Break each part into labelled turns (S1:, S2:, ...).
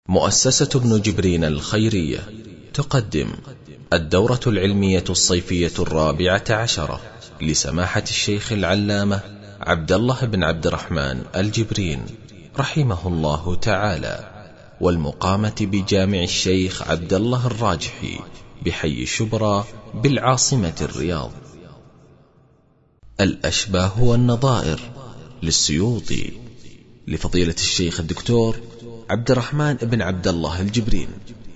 S1: مؤسسة ابن جبرين الخيرية تقدم الدورة العلمية الصيفية 14 لسماحة الشيخ العلامة عبد الله بن عبد الرحمن الجبرين رحمه الله تعالى، والمقامة بجامع الشيخ عبد الله الراجحي بحي الشبرا بالعاصمة الرياض. الأشباه والنظائر للسيوطي لفضيلة الشيخ الدكتور عبد الرحمن بن عبد الله الجبرين.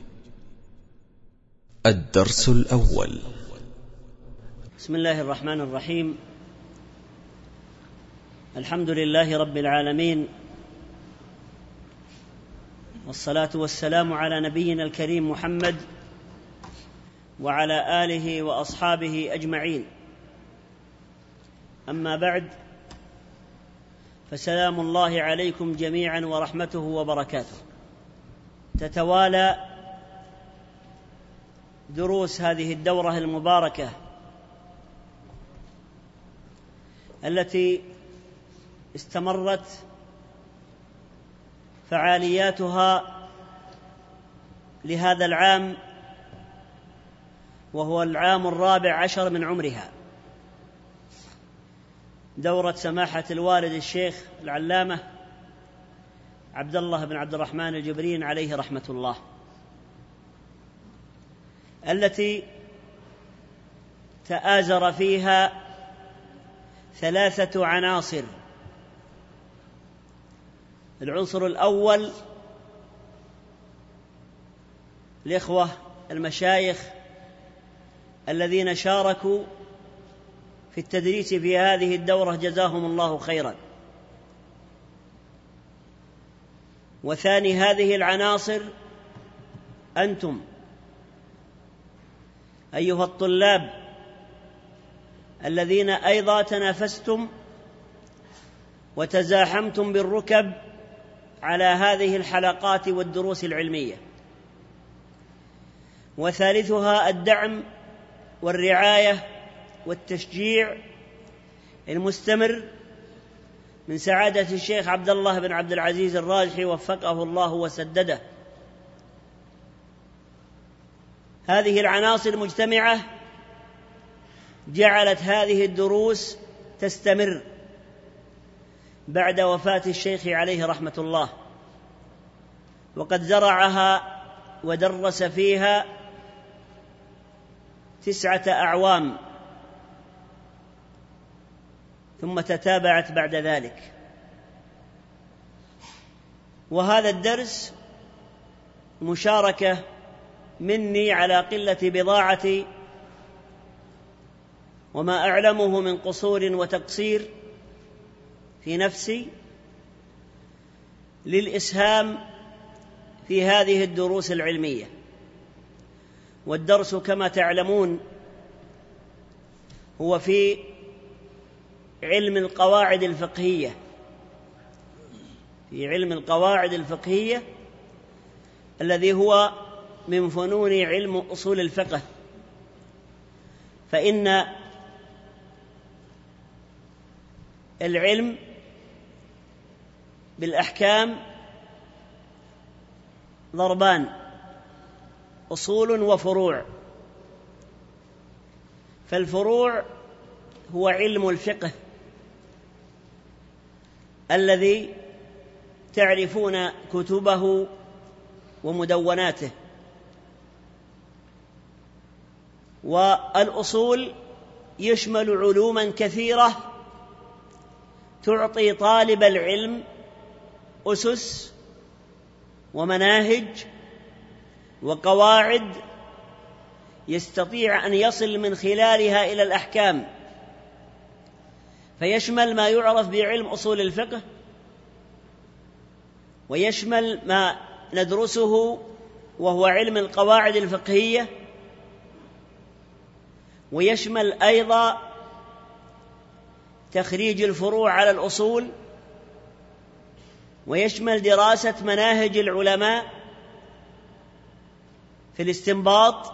S1: الدرس الأول.
S2: بسم الله الرحمن الرحيم. الحمد لله رب العالمين، والصلاة والسلام على نبينا الكريم محمد وعلى آله وأصحابه أجمعين. أما بعد، فسلام الله عليكم جميعا ورحمته وبركاته. تتوالى دروس هذه الدورة المباركة التي استمرت فعالياتها لهذا العام، وهو العام 14 من عمرها، دورة سماحة الوالد الشيخ العلامة عبد الله بن عبد الرحمن الجبرين عليه رحمة الله، التي تآزر فيها 3 عناصر. العنصر الأول الإخوة المشايخ الذين شاركوا في التدريس في هذه الدورة جزاهم الله خيرا. وثاني هذه العناصر أنتم أيها الطلاب الذين أيضا تنافستم وتزاحمتم بالركب على هذه الحلقات والدروس العلمية. وثالثها الدعم والرعاية والتشجيع المستمر من سعادة الشيخ عبد الله بن عبد العزيز الراجحي وفقه الله وسدده. هذه العناصر المجتمعة جعلت هذه الدروس تستمر بعد وفاة الشيخ عليه رحمة الله، وقد زرعها ودرس فيها 9 أعوام، ثم تتابعت بعد ذلك. وهذا الدرس مشاركة مني على قلة بضاعتي وما أعلمه من قصور وتقصير في نفسي للإسهام في هذه الدروس العلمية. والدرس كما تعلمون هو في علم القواعد الفقهية، في علم القواعد الفقهية الذي هو من فنون علم أصول الفقه. فإن العلم بالأحكام ضربان: أصول وفروع. فالفروع هو علم الفقه الذي تعرفون كتبه ومدوناته. والأصول يشمل علوما كثيرة تعطي طالب العلم أسس ومناهج وقواعد يستطيع أن يصل من خلالها إلى الأحكام، فيشمل ما يعرف بعلم أصول الفقه، ويشمل ما ندرسه وهو علم القواعد الفقهية، ويشمل أيضا تخريج الفروع على الأصول، ويشمل دراسة مناهج العلماء في الاستنباط،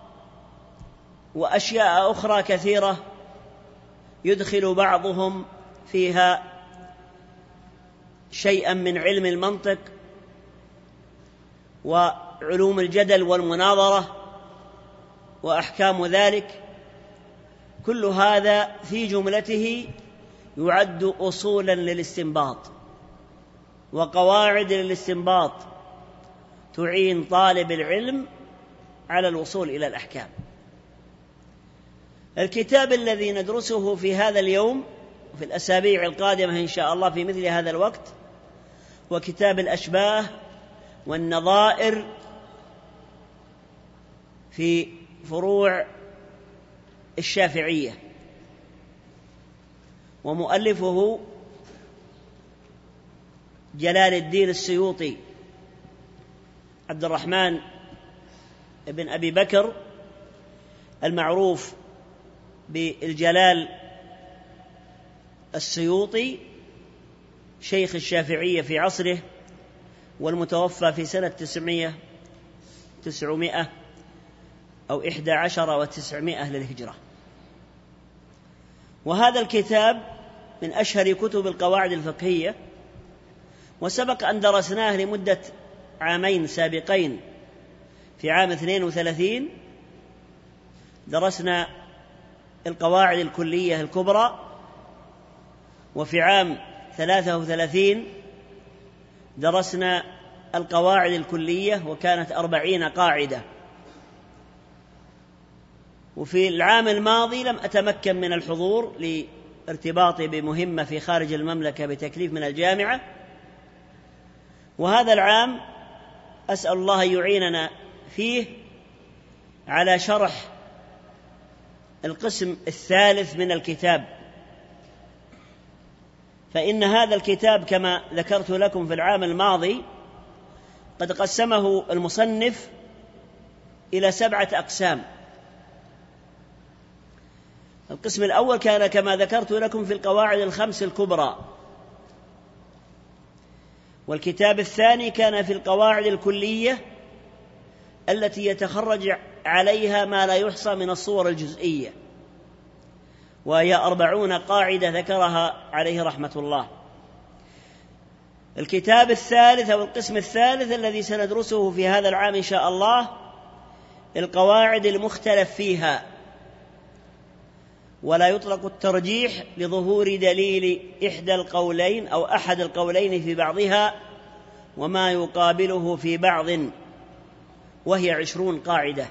S2: وأشياء أخرى كثيرة يدخل بعضهم فيها شيئا من علم المنطق وعلوم الجدل والمناظرة وأحكام ذلك، كل هذا في جملته يعد أصولا للاستنباط وقواعد للاستنباط تعين طالب العلم على الوصول إلى الأحكام. الكتاب الذي ندرسه في هذا اليوم وفي الأسابيع القادمة إن شاء الله في مثل هذا الوقت هو كتاب الأشباه والنظائر في فروع الشافعية، ومؤلفه جلال الدين السيوطي عبد الرحمن بن أبي بكر المعروف بالجلال السيوطي، شيخ الشافعية في عصره، والمتوفى في سنة 900 أو 11 و900 للهجرة. وهذا الكتاب من أشهر كتب القواعد الفقهية، وسبق أن درسناه لمدة عامين سابقين. في عام 32 درسنا القواعد الكلية الكبرى، وفي عام 33 درسنا القواعد الكلية وكانت 40 قاعدة. وفي العام الماضي لم أتمكن من الحضور لارتباطي بمهمة في خارج المملكة بتكليف من الجامعة، وهذا العام أسأل الله يعيننا فيه على شرح القسم الثالث من الكتاب. فإن هذا الكتاب كما ذكرت لكم في العام الماضي قد قسمه المصنف إلى 7 أقسام. القسم الأول كان كما ذكرت لكم في القواعد الخمس الكبرى، والكتاب الثاني كان في القواعد الكلية التي يتخرج عليها ما لا يحصى من الصور الجزئية، وهي 40 قاعدة ذكرها عليه رحمة الله. الكتاب الثالث أو القسم الثالث الذي سندرسه في هذا العام إن شاء الله القواعد المختلف فيها، ولا يطلق الترجيح لظهور دليل إحدى القولين أو أحد القولين في بعضها وما يقابله في بعض، وهي 20 قاعدة.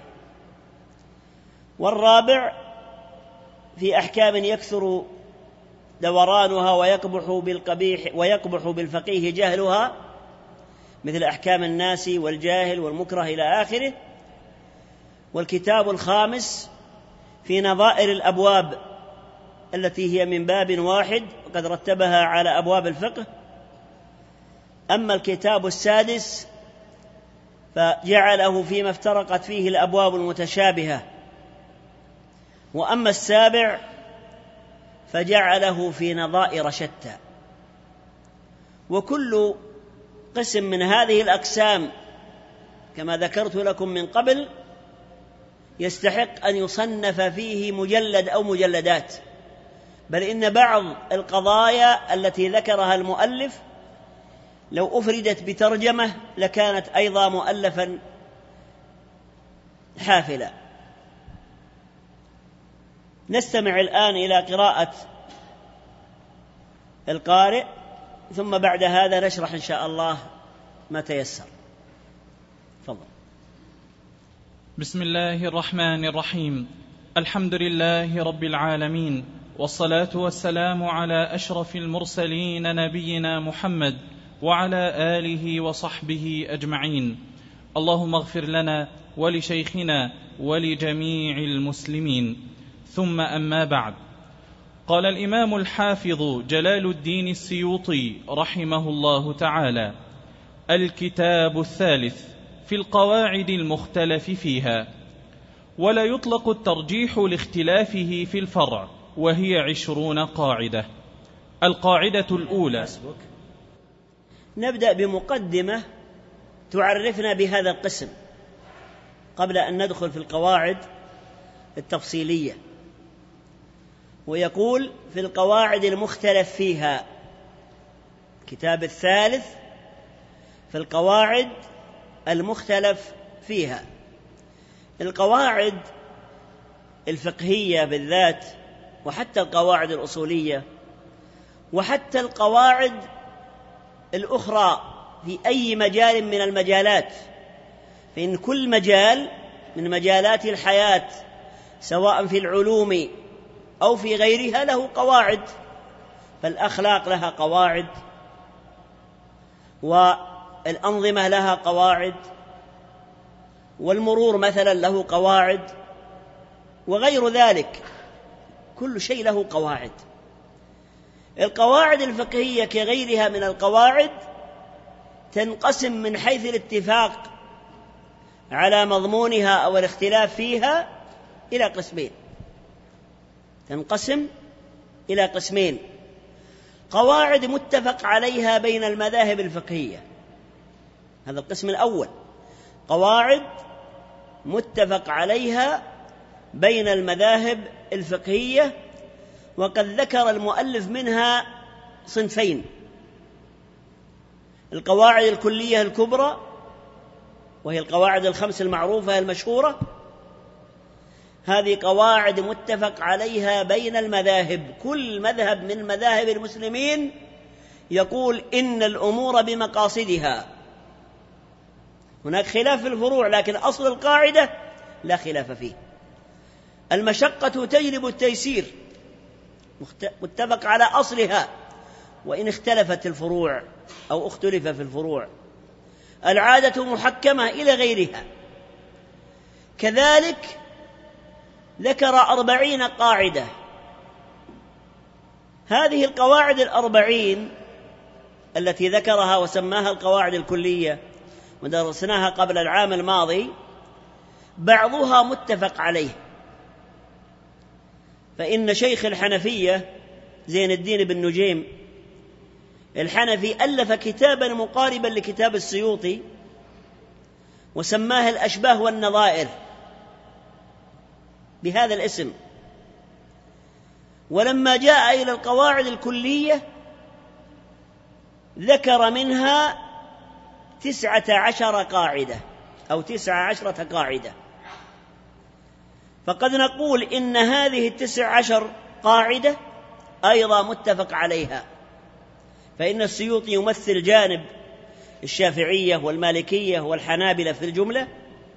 S2: والرابع في أحكام يكثر دورانها ويقبح بالفقيه جهلها، مثل أحكام الناس والجاهل والمكره إلى آخره. والكتاب الخامس في نظائر الأبواب التي هي من باب واحد وقد رتبها على أبواب الفقه. أما الكتاب السادس فجعله فيما افترقت فيه الأبواب المتشابهة. وأما السابع فجعله في نظائر شتى. وكل قسم من هذه الأقسام كما ذكرت لكم من قبل يستحق أن يصنف فيه مجلد أو مجلدات، بل إن بعض القضايا التي ذكرها المؤلف لو أفردت بترجمة لكانت أيضا مؤلفا حافلا. نستمع الآن إلى قراءة القارئ، ثم بعد هذا نشرح إن شاء الله ما تيسر. تفضل.
S3: بسم الله الرحمن الرحيم. الحمد لله رب العالمين، والصلاة والسلام على أشرف المرسلين نبينا محمد وعلى آله وصحبه أجمعين. اللهم اغفر لنا ولشيخنا ولجميع المسلمين. ثم أما بعد، قال الإمام الحافظ جلال الدين السيوطي رحمه الله تعالى: الكتاب الثالث في القواعد المختلف فيها، ولا يطلق الترجيح لاختلافه في الفرع، وهي 20 قاعدة. القاعدة الأولى.
S2: نبدأ بمقدمة تعرفنا بهذا القسم قبل أن ندخل في القواعد التفصيلية. ويقول: في القواعد المختلف فيها. الكتاب الثالث في القواعد المختلف فيها. القواعد الفقهية بالذات، وحتى القواعد الأصولية، وحتى القواعد الأخرى في أي مجال من المجالات، فإن كل مجال من مجالات الحياة سواء في العلوم أو في غيرها له قواعد. فالأخلاق لها قواعد، والأنظمة لها قواعد، والمرور مثلا له قواعد، وغير ذلك، كل شيء له قواعد. القواعد الفقهية كغيرها من القواعد تنقسم من حيث الاتفاق على مضمونها أو الاختلاف فيها إلى قسمين. تنقسم إلى قسمين: قواعد متفق عليها بين المذاهب الفقهية، هذا القسم الأول، قواعد متفق عليها بين المذاهب الفقهية، وقد ذكر المؤلف منها صنفين: القواعد الكلية الكبرى، وهي القواعد الخمس المعروفة المشهورة، هذه قواعد متفق عليها بين المذاهب، كل مذهب من مذاهب المسلمين يقول إن الأمور بمقاصدها. هناك خلاف في الفروع، لكن أصل القاعدة لا خلاف فيه. المشقة تجلب التيسير، متفق على أصلها وإن اختلفت الفروع أو اختلف في الفروع. العادة محكمة إلى غيرها. كذلك ذكر 40 قاعدة. هذه القواعد 40 التي ذكرها وسماها القواعد الكلية ودرسناها قبل العام الماضي، بعضها متفق عليه. فإن شيخ الحنفية زين الدين بن نجيم الحنفي ألف كتابا مقاربا لكتاب السيوطي وسماه الأشباه والنظائر بهذا الاسم. ولما جاء إلى القواعد الكلية ذكر منها 19 قاعدة أو 19 قاعدة. فقد نقول إن هذه 19 قاعدة أيضا متفق عليها، فإن السيوطي يمثل جانب الشافعية والمالكية والحنابلة في الجملة،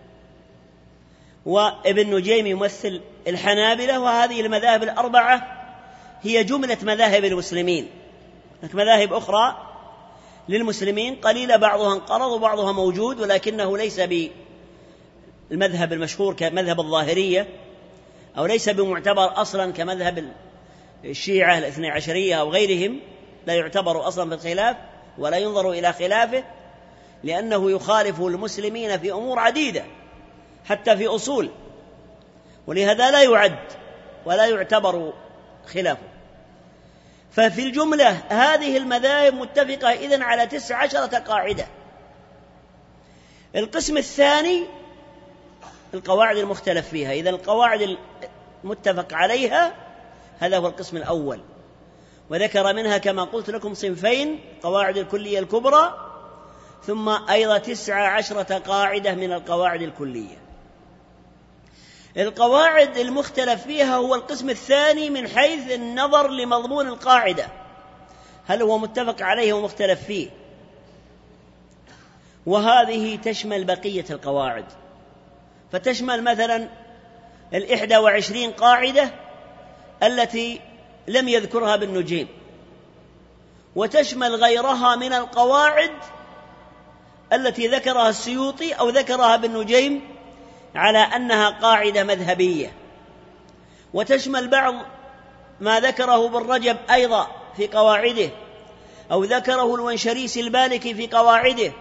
S2: وابن نجيم يمثل الحنابلة، وهذه المذاهب الأربعة هي جملة مذاهب المسلمين. هناك مذاهب أخرى للمسلمين قليلة، بعضها انقرض وبعضها موجود، ولكنه ليس بالمذهب المشهور كمذهب الظاهرية، أو ليس بمعتبر أصلا كمذهب الشيعة الاثني عشرية أو غيرهم، لا يعتبر أصلا في الخلاف ولا ينظر إلى خلافه، لأنه يخالف المسلمين في أمور عديدة حتى في أصول، ولهذا لا يعد ولا يعتبر خلافه. ففي الجملة هذه المذاهب متفقة إذن على 19 قاعدة. القسم الثاني القواعد المختلف فيها. إذن القواعد المتفق عليها هذا هو القسم الأول، وذكر منها كما قلت لكم صنفين: قواعد الكلية الكبرى، ثم أيضا 19 قاعدة من القواعد الكلية. القواعد المختلف فيها هو القسم الثاني من حيث النظر لمضمون القاعدة، هل هو متفق عليه ومختلف فيه، وهذه تشمل بقية القواعد، فتشمل مثلا 21 قاعدة التي لم يذكرها ابن نجيم، وتشمل غيرها من القواعد التي ذكرها السيوطي أو ذكرها ابن نجيم على أنها قاعدة مذهبية، وتشمل بعض ما ذكره ابن رجب أيضا في قواعده، أو ذكره الونشريسي البالكي في قواعده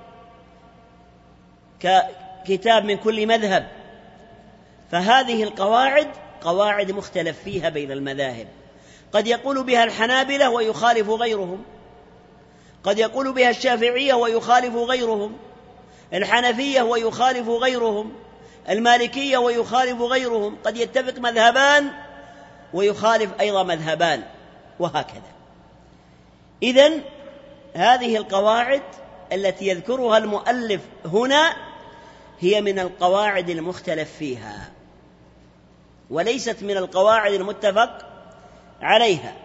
S2: ككتاب من كل مذهب. فهذه القواعد قواعد مختلف فيها بين المذاهب، قد يقول بها الحنابلة ويخالف غيرهم، قد يقول بها الشافعية ويخالف غيرهم، الحنفية ويخالف غيرهم، المالكية ويخالف غيرهم، قد يتفق مذهبان ويخالف أيضا مذهبان، وهكذا. إذن هذه القواعد التي يذكرها المؤلف هنا هي من القواعد المختلف فيها وليست من القواعد المتفق عليها.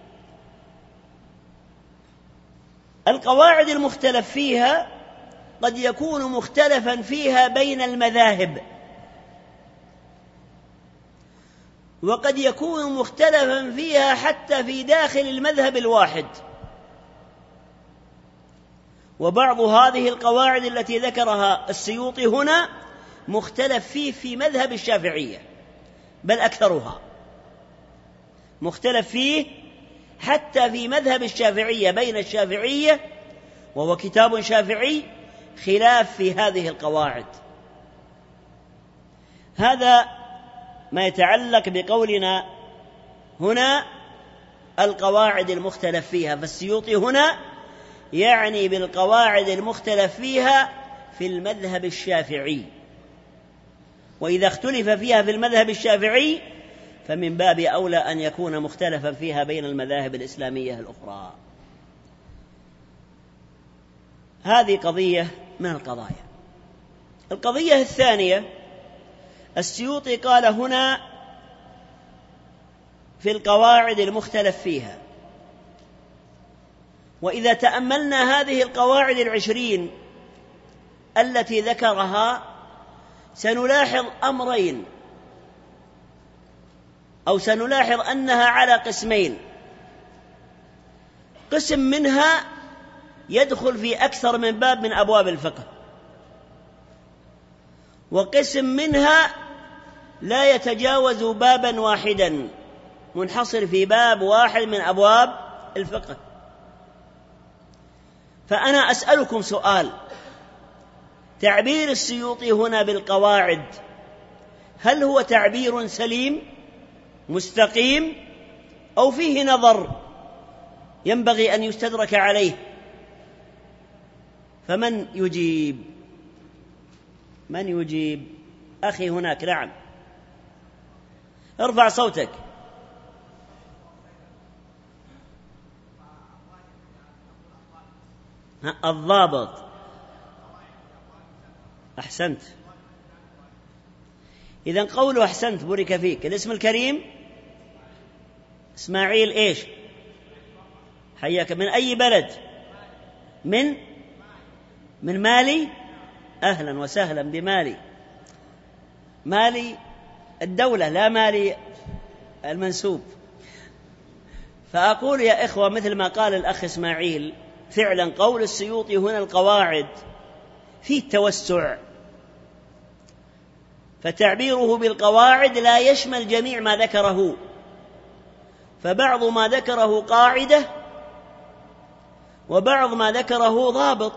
S2: القواعد المختلف فيها قد يكون مختلفا فيها بين المذاهب، وقد يكون مختلفا فيها حتى في داخل المذهب الواحد. وبعض هذه القواعد التي ذكرها السيوطي هنا مختلف فيه في مذهب الشافعية، بل أكثرها مختلف فيه حتى في مذهب الشافعية، بين الشافعية وهو كتاب شافعي خلاف في هذه القواعد. هذا ما يتعلق بقولنا هنا القواعد المختلف فيها، فالسيوطي هنا يعني بالقواعد المختلف فيها في المذهب الشافعي، وإذا اختلف فيها في المذهب الشافعي فمن باب أولى أن يكون مختلفا فيها بين المذاهب الإسلامية الأخرى. هذه قضية من القضايا. القضية الثانية، السيوطي قال هنا في القواعد المختلف فيها، وإذا تأملنا هذه القواعد 20 التي ذكرها سنلاحظ أمرين، أو سنلاحظ أنها على قسمين. قسم منها يدخل في أكثر من باب من أبواب الفقه، وقسم منها لا يتجاوز بابا واحدا منحصر في باب واحد من أبواب الفقه. فأنا أسألكم سؤال: تعبير السيوطي هنا بالقواعد هل هو تعبير سليم مستقيم أو فيه نظر ينبغي أن يستدرك عليه؟ فمن يجيب؟ من يجيب؟ أخي هناك، نعم، ارفع صوتك. الضابط، أحسنت. إذن قوله أحسنت بورك فيك. الاسم الكريم إسماعيل إيش؟ حياك. من أي بلد؟ من مالي. أهلا وسهلا بمالي. مالي الدولة لا مالي المنسوب. فأقول يا إخوة مثل ما قال الأخ إسماعيل، فعلا قول السيوطي هنا القواعد فيه التوسع، فتعبيره بالقواعد لا يشمل جميع ما ذكره، فبعض ما ذكره قاعدة وبعض ما ذكره ضابط.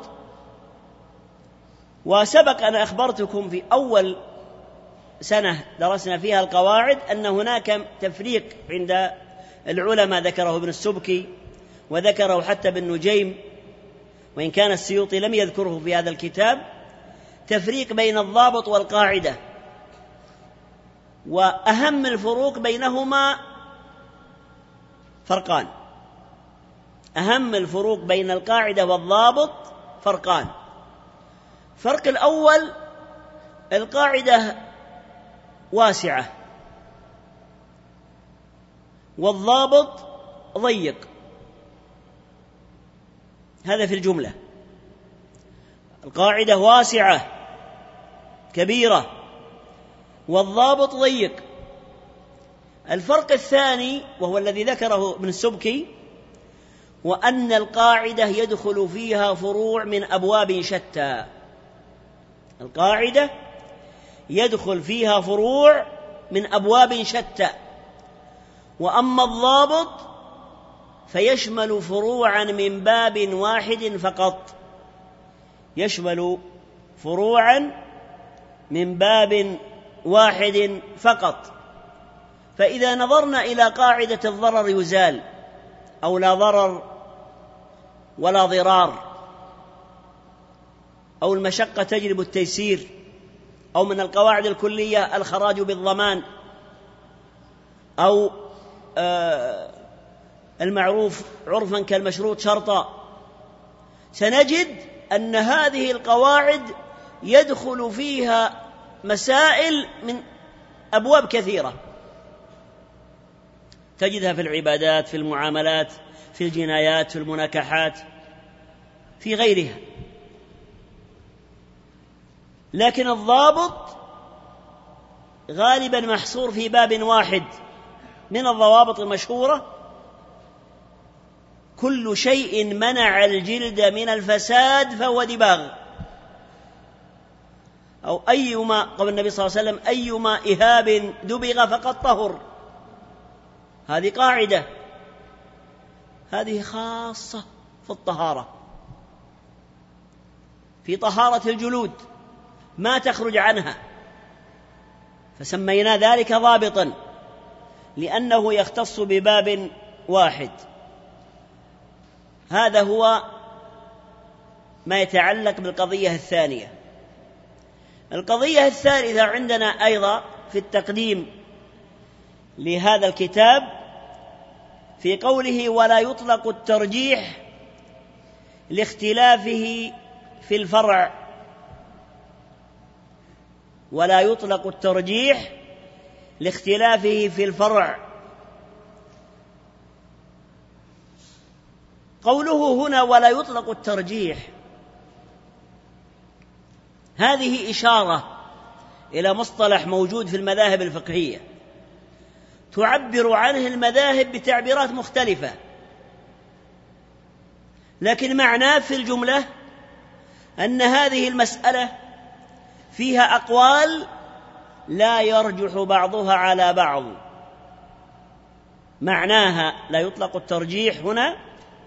S2: وسبق أن أخبرتكم في أول سنة درسنا فيها القواعد أن هناك تفريق عند العلماء، ذكره ابن السبكي وذكره حتى ابن نجيم، وإن كان السيوطي لم يذكره في هذا الكتاب، تفريق بين الضابط والقاعدة، وأهم الفروق بينهما فرقان. أهم الفروق بين القاعدة والضابط فرقان. الفرق الأول: القاعدة واسعة والضابط ضيق. هذا في الجملة. القاعدة واسعة كبيرة والضابط ضيق. الفرق الثاني وهو الذي ذكره ابن السبكي، وأن القاعدة يدخل فيها فروع من أبواب شتى. القاعدة يدخل فيها فروع من أبواب شتى، وأما الضابط فيشمل فروعا من باب واحد فقط. يشمل فروعا من باب واحد فقط. فإذا نظرنا إلى قاعدة الضرر يزال، أو لا ضرر ولا ضرار، أو المشقة تجلب التيسير، أو من القواعد الكلية الخراج بالضمان، أو المعروف عرفا كالمشروط شرطا، سنجد أن هذه القواعد يدخل فيها مسائل من أبواب كثيرة، تجدها في العبادات، في المعاملات، في الجنايات، في المناكحات، في غيرها. لكن الضابط غالبا محصور في باب واحد من الضوابط المشهورة: كل شيء منع الجلد من الفساد فهو دباغ، أو أيما، قال النبي صلى الله عليه وسلم: أيما إهاب دبغ فقد طهر. هذه قاعدة، هذه خاصة في الطهارة، في طهارة الجلود ما تخرج عنها، فسمينا ذلك ضابطا لأنه يختص بباب واحد. هذا هو ما يتعلق بالقضية الثانية. القضية الثالثة عندنا أيضا في التقديم لهذا الكتاب في قوله: ولا يطلق الترجيح لاختلافه في الفرع. ولا يطلق الترجيح لاختلافه في الفرع. قوله هنا ولا يطلق الترجيح، هذه إشارة إلى مصطلح موجود في المذاهب الفقهية تعبر عنه المذاهب بتعبيرات مختلفة، لكن معناه في الجملة أن هذه المسألة فيها أقوال لا يرجح بعضها على بعض. معناها لا يطلق الترجيح هنا،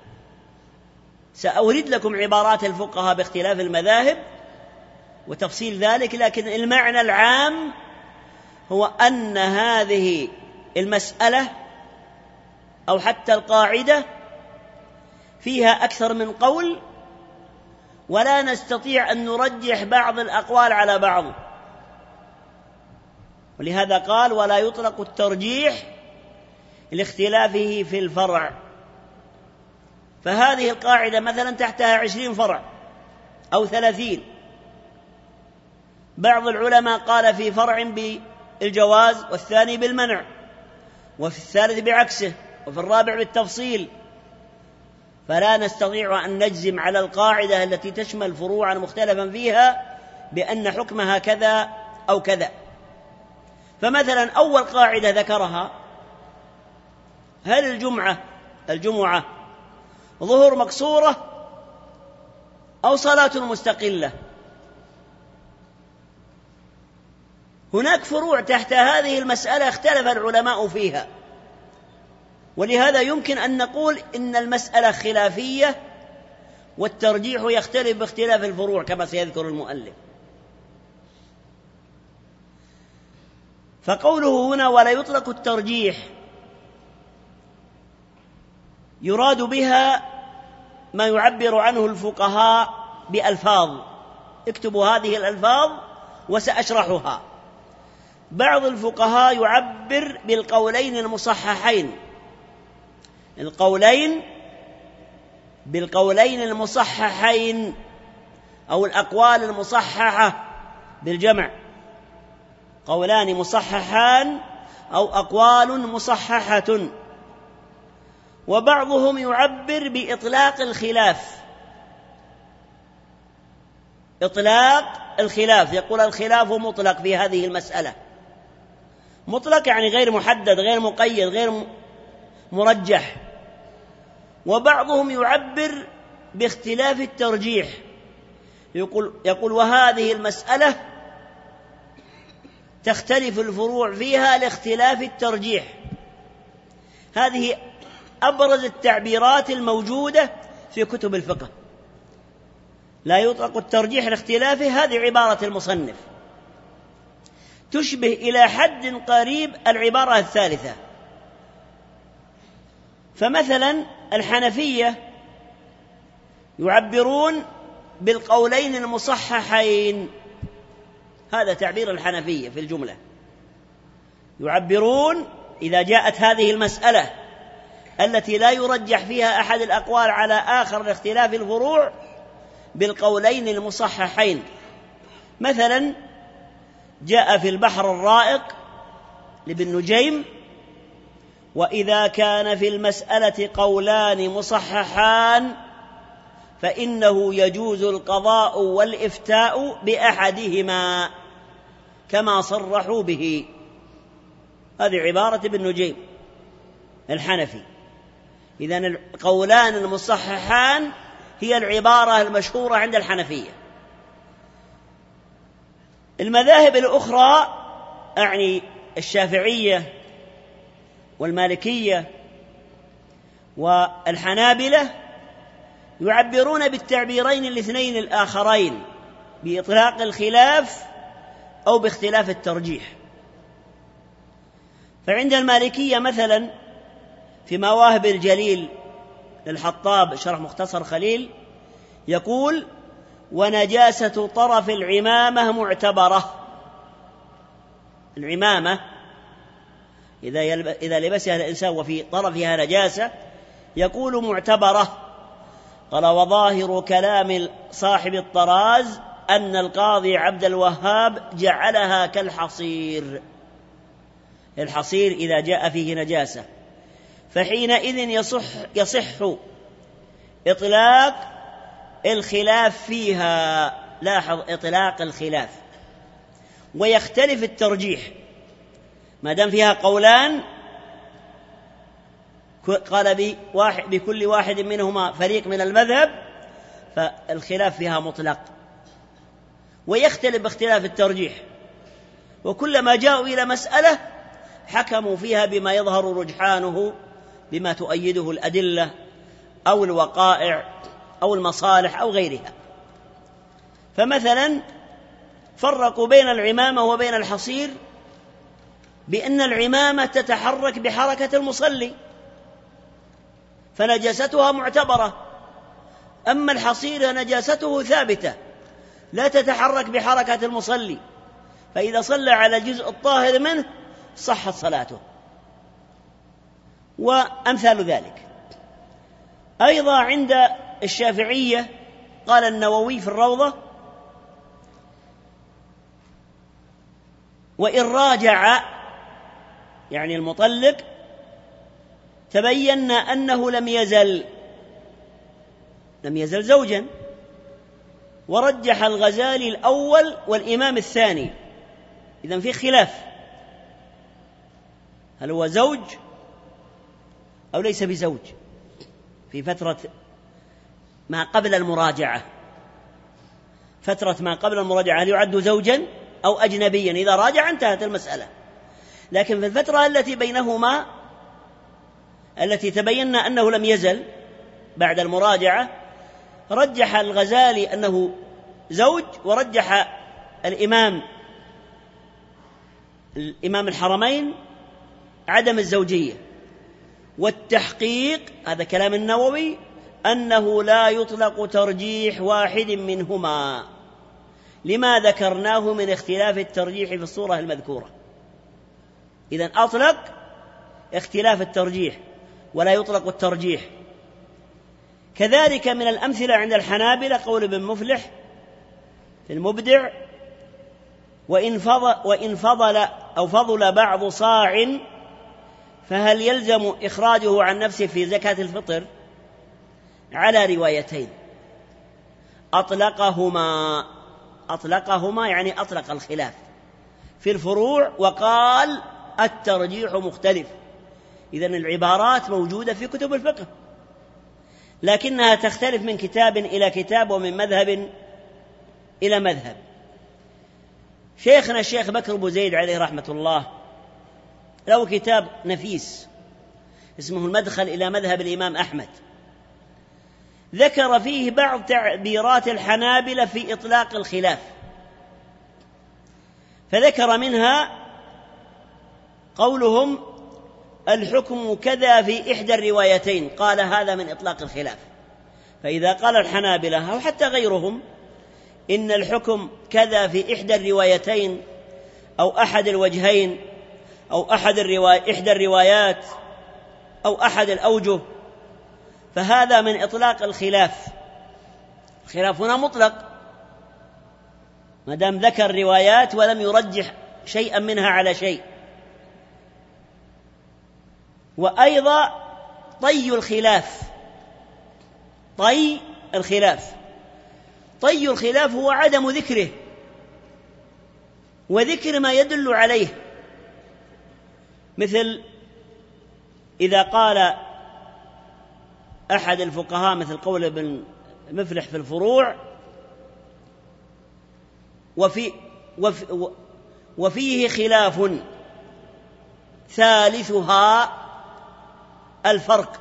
S2: سأورد لكم عبارات الفقهاء باختلاف المذاهب وتفصيل ذلك، لكن المعنى العام هو أن هذه المسألة أو حتى القاعدة فيها أكثر من قول، ولا نستطيع أن نرجح بعض الأقوال على بعض، ولهذا قال ولا يطلق الترجيح لاختلافه في الفرع. فهذه القاعدة مثلا تحتها 20 فرع أو 30. بعض العلماء قال في فرع بالجواز، والثاني بالمنع، وفي الثالث بعكسه، وفي الرابع بالتفصيل. فلا نستطيع أن نجزم على القاعدة التي تشمل فروعا مختلفا فيها بأن حكمها كذا أو كذا. فمثلا أول قاعدة ذكرها: هل الجمعة ظهر مقصورة أو صلاة مستقلة؟ هناك فروع تحت هذه المسألة اختلف العلماء فيها، ولهذا يمكن أن نقول إن المسألة خلافية والترجيح يختلف باختلاف الفروع كما سيذكر المؤلف. فقوله هنا ولا يطلق الترجيح يراد بها ما يعبر عنه الفقهاء بألفاظ. اكتبوا هذه الألفاظ وسأشرحها. بعض الفقهاء يعبر بالقولين المصححين، بالقولين المصححين أو الأقوال المصححة بالجمع، قولان مصححان أو أقوال مصححة. وبعضهم يعبر بإطلاق الخلاف، إطلاق الخلاف، يقول الخلاف مطلق في هذه المسألة. مطلق يعني غير محدد، غير مقيد، غير مرجح. وبعضهم يعبر باختلاف الترجيح، يقول وهذه المسألة تختلف الفروع فيها لاختلاف الترجيح. هذه أبرز التعبيرات الموجودة في كتب الفقه. لا يطلق الترجيح لاختلافه، هذه عبارة المصنف تشبه إلى حد قريب العبارة الثالثة. فمثلا الحنفية يعبرون بالقولين المصححين، هذا تعبير الحنفية في الجملة. يعبرون إذا جاءت هذه المسألة التي لا يرجح فيها أحد الأقوال على آخر لاختلاف الفروع بالقولين المصححين. مثلا جاء في البحر الرائق لابن نجيم: وإذا كان في المسألة قولان مصححان فإنه يجوز القضاء والإفتاء بأحدهما كما صرحوا به. هذه عبارة ابن نجيم الحنفي. إذن القولان المصححان هي العبارة المشهورة عند الحنفية. المذاهب الأخرى أعني الشافعية والمالكية والحنابلة يعبرون بالتعبيرين الاثنين الآخرين بإطلاق الخلاف أو باختلاف الترجيح. فعند المالكية مثلا في مواهب الجليل للحطاب شرح مختصر خليل يقول: ونجاسة طرف العمامة معتبرة. العمامة إذا لبسها الإنسان وفي طرفها نجاسة يقول معتبرة. قال: وظاهر كلام صاحب الطراز أن القاضي عبد الوهاب جعلها كالحصير. الحصير إذا جاء فيه نجاسة فحينئذ يصح إطلاق الخلاف فيها. لاحظ إطلاق الخلاف، ويختلف الترجيح ما دام فيها قولان. قال بكل واحد منهما فريق من المذهب فالخلاف فيها مطلق، ويختلف باختلاف الترجيح. وكلما جاءوا إلى مسألة حكموا فيها بما يظهر رجحانه، بما تؤيده الأدلة أو الوقائع أو المصالح أو غيرها. فمثلا فرقوا بين العمامة وبين الحصير بأن العمامة تتحرك بحركة المصلي فنجاستها معتبرة، أما الحصير نجاسته ثابتة لا تتحرك بحركة المصلي، فإذا صلى على الجزء الطاهر منه صحت صلاته، وأمثال ذلك. أيضا عند الشافعية قال النووي في الروضة: وإن راجع يعني المطلق تبين أنه لم يزل زوجا. ورجح الغزالي الأول والإمام الثاني. إذن في خلاف، هل هو زوج أو ليس بزوج في فترة ما قبل المراجعة. فترة ما قبل المراجعة هل يعد زوجا أو أجنبيا؟ إذا راجع انتهت المسألة. لكن في الفترة التي بينهما التي تبين أنه لم يزل بعد المراجعة رجح الغزالي أنه زوج، ورجح الإمام الحرمين عدم الزوجية. والتحقيق هذا كلام النووي أنه لا يطلق ترجيح واحد منهما لما ذكرناه من اختلاف الترجيح في الصورة المذكورة. إذن أطلق اختلاف الترجيح ولا يطلق الترجيح. كذلك من الأمثلة عند الحنابلة قول ابن مفلح في المبدع: وإن فضل بعض صاع فهل يلزم إخراجه عن نفسه في زكاة الفطر؟ على روايتين: أطلقهما يعني أطلق الخلاف في الفروع، وقال الترجيح مختلف. إذن العبارات موجودة في كتب الفقه لكنها تختلف من كتاب إلى كتاب ومن مذهب إلى مذهب. شيخنا الشيخ بكر بو زيد عليه رحمة الله له كتاب نفيس اسمه المدخل إلى مذهب الإمام أحمد، ذكر فيه بعض تعبيرات الحنابلة في إطلاق الخلاف، فذكر منها قولهم: الحكم كذا في إحدى الروايتين. قال هذا من إطلاق الخلاف. فإذا قال الحنابلة أو حتى غيرهم إن الحكم كذا في إحدى الروايتين أو أحد الوجهين أو إحدى الروايات أو أحد الأوجه، فهذا من إطلاق الخلاف. الخلاف هنا مطلق ما دام ذكر روايات ولم يرجح شيئا منها على شيء. وأيضا طي الخلاف هو عدم ذكره وذكر ما يدل عليه، مثل إذا قال أحد الفقهاء مثل قول ابن مفلح في الفروع وفيه خلاف ثالثها الفرق،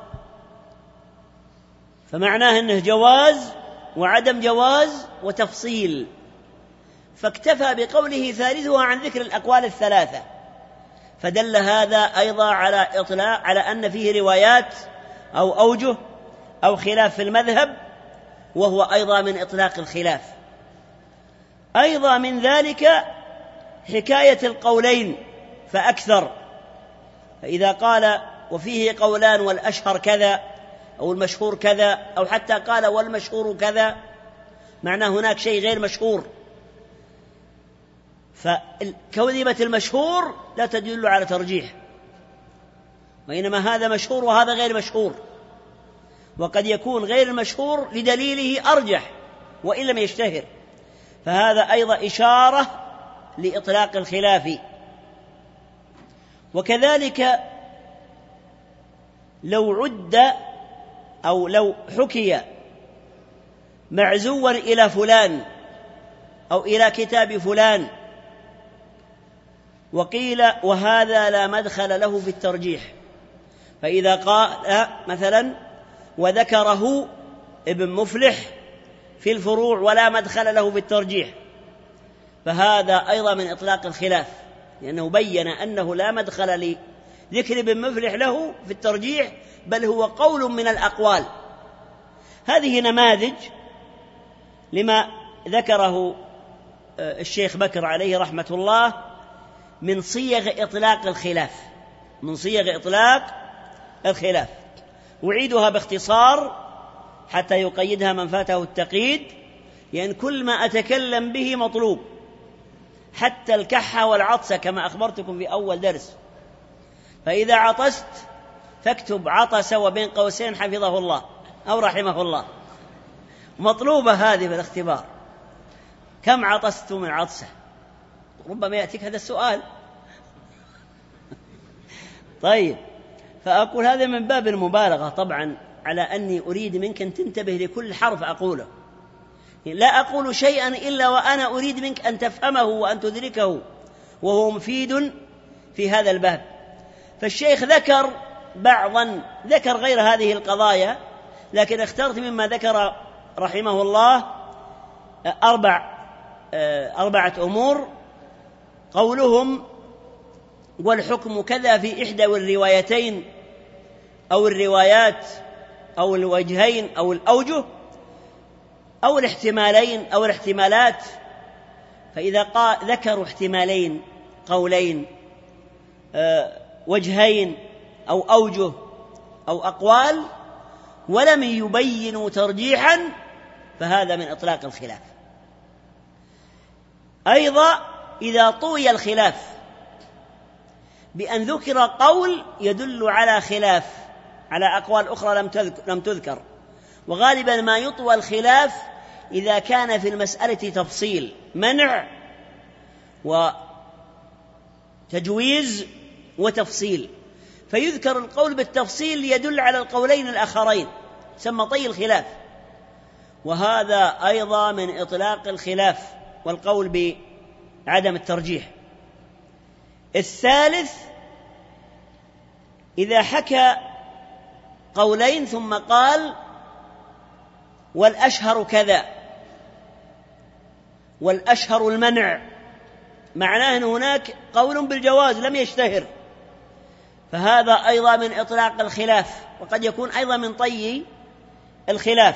S2: فمعناه أنه جواز وعدم جواز وتفصيل، فاكتفى بقوله ثالثها عن ذكر الأقوال الثلاثة، فدل هذا أيضا على إطلاق على أن فيه روايات أو أوجه أو خلاف في المذهب، وهو أيضا من إطلاق الخلاف. أيضا من ذلك حكاية القولين فأكثر، فإذا قال وفيه قولان والأشهر كذا أو المشهور كذا، أو حتى قال والمشهور كذا، معناه هناك شيء غير مشهور، فكلمة المشهور لا تدل على ترجيح، وإنما هذا مشهور وهذا غير مشهور، وقد يكون غير المشهور لدليله أرجح وإن لم يشتهر، فهذا أيضا إشارة لإطلاق الخلاف. وكذلك لو عد أو لو حكي معزوا إلى فلان أو إلى كتاب فلان وقيل وهذا لا مدخل له في الترجيح، فإذا قال مثلا وذكره ابن مفلح في الفروع ولا مدخل له في الترجيح، فهذا أيضا من إطلاق الخلاف، لأنه بيّن أنه لا مدخل لذكر ابن مفلح له في الترجيح، بل هو قول من الأقوال. هذه نماذج لما ذكره الشيخ بكر عليه رحمة الله من صيغ إطلاق الخلاف، أعيدها باختصار حتى يقيدها من فاته التقييد، لأن كل ما أتكلم به مطلوب، حتى الكحة والعطسة كما أخبرتكم في أول درس، فإذا عطست فاكتب عطس وبين قوسين حفظه الله أو رحمه الله، مطلوبة هذه في الاختبار، كم عطست من عطسة؟ ربما يأتيك هذا السؤال. طيب، فأقول هذا من باب المبالغة طبعا، على أني أريد منك أن تنتبه لكل حرف أقوله، لا أقول شيئا إلا وأنا أريد منك أن تفهمه وأن تدركه، وهو مفيد في هذا الباب. فالشيخ ذكر غير هذه القضايا، لكن اخترت مما ذكر رحمه الله أربعة أمور، قولهم والحكم كذا في إحدى الروايتين أو الروايات أو الوجهين أو الأوجه أو الاحتمالين أو الاحتمالات، فإذا ذكروا احتمالين قولين وجهين أو أوجه أو أقوال ولم يبينوا ترجيحا، فهذا من إطلاق الخلاف. أيضا إذا طوي الخلاف بأن ذكر قول يدل على خلاف على أقوال أخرى لم تذكر، وغالبا ما يطوى الخلاف إذا كان في المسألة تفصيل منع وتجويز وتفصيل، فيذكر القول بالتفصيل ليدل على القولين الآخرين، سمى طي الخلاف، وهذا أيضا من إطلاق الخلاف والقول بعدم الترجيح. الثالث إذا حكى قولين ثم قال والأشهر كذا والأشهر المنع، معناه أن هناك قول بالجواز لم يشتهر، فهذا أيضا من إطلاق الخلاف، وقد يكون أيضا من طي الخلاف.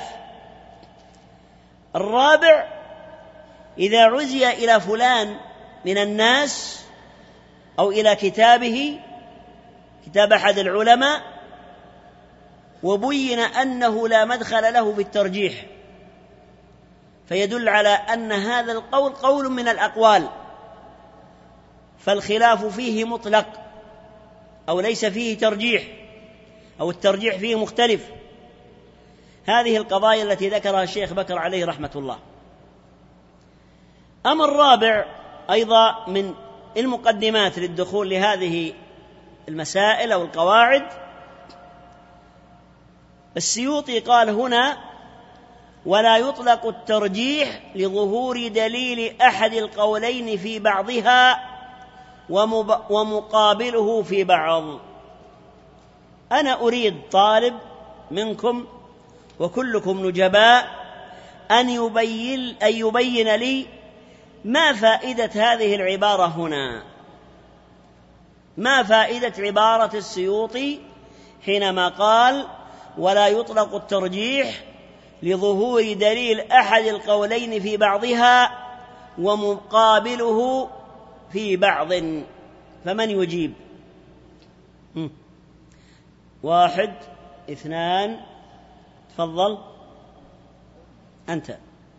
S2: الرابع إذا عزي إلى فلان من الناس أو إلى كتابه، كتاب أحد العلماء، وبين أنه لا مدخل له في الترجيح، فيدل على أن هذا القول قول من الأقوال، فالخلاف فيه مطلق أو ليس فيه ترجيح، أو الترجيح فيه مختلف. هذه القضايا التي ذكرها الشيخ بكر عليه رحمة الله. أمر الرابع أيضا من المقدمات للدخول لهذه المسائل أو القواعد، السيوطي قال هنا: ولا يطلق الترجيح لظهور دليل أحد القولين في بعضها ومقابله في بعض. أنا أريد طالب منكم وكلكم نجباء أن يبين لي ما فائدة هذه العبارة هنا، ما فائدة عبارة السيوطي حينما قال: ولا يطلق الترجيح لظهور دليل أحد القولين في بعضها ومقابله في بعض. فمن يجيب؟ 1 2 تفضل أنت.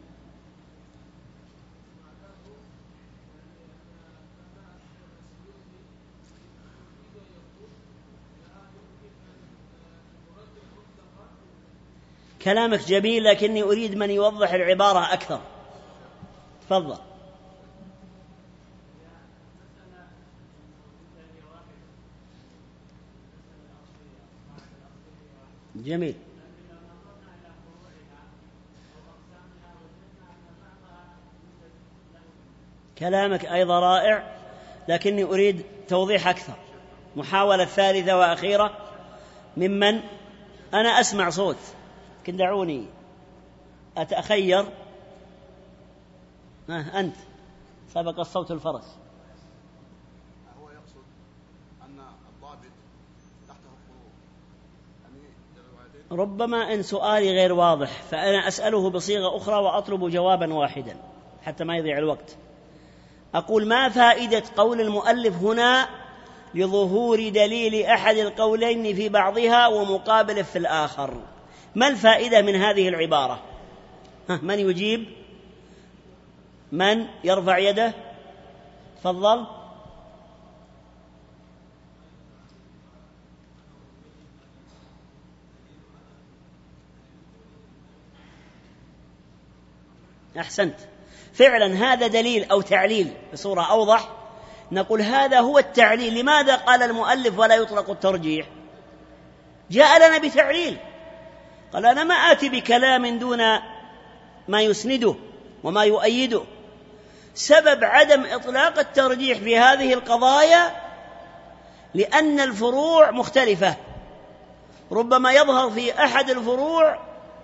S2: كلامك جميل، لكني أريد من يوضح العبارة أكثر. تفضل. جميل، كلامك أيضا رائع، لكني أريد توضيح أكثر. محاولة ثالثة وأخيرة ممن أنا أسمع صوت، لكن دعوني أتأخير. أنت سبق الصوت الفرس.
S4: هو يقصد أن الضابط تحته فروع،
S2: ربما إن سؤالي غير واضح فأنا أسأله بصيغة أخرى وأطلب جوابا واحدا حتى ما يضيع الوقت. أقول: ما فائدة قول المؤلف هنا لظهور دليل أحد القولين في بعضها ومقابله في الآخر؟ ما الفائدة من هذه العبارة؟ من يجيب؟ من يرفع يده؟ تفضل. أحسنت، فعلا هذا دليل أو تعليل بصورة أوضح. نقول هذا هو التعليل. لماذا قال المؤلف ولا يطلق الترجيح؟ جاء لنا بتعليل، قال: أنا ما آتي بكلام دون ما يسنده وما يؤيده. سبب عدم إطلاق الترجيح في هذه القضايا لأن الفروع مختلفة، ربما يظهر في أحد الفروع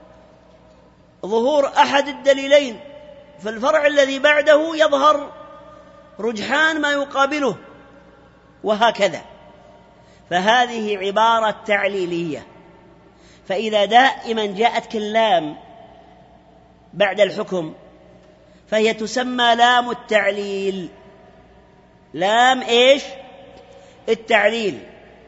S2: ظهور أحد الدليلين، في الفرع الذي بعده يظهر رجحان ما يقابله، وهكذا. فهذه عبارة تعليلية. فإذا دائما جاءت كلام بعد الحكم فهي تسمى لام التعليل. لام إيش؟ التعليل.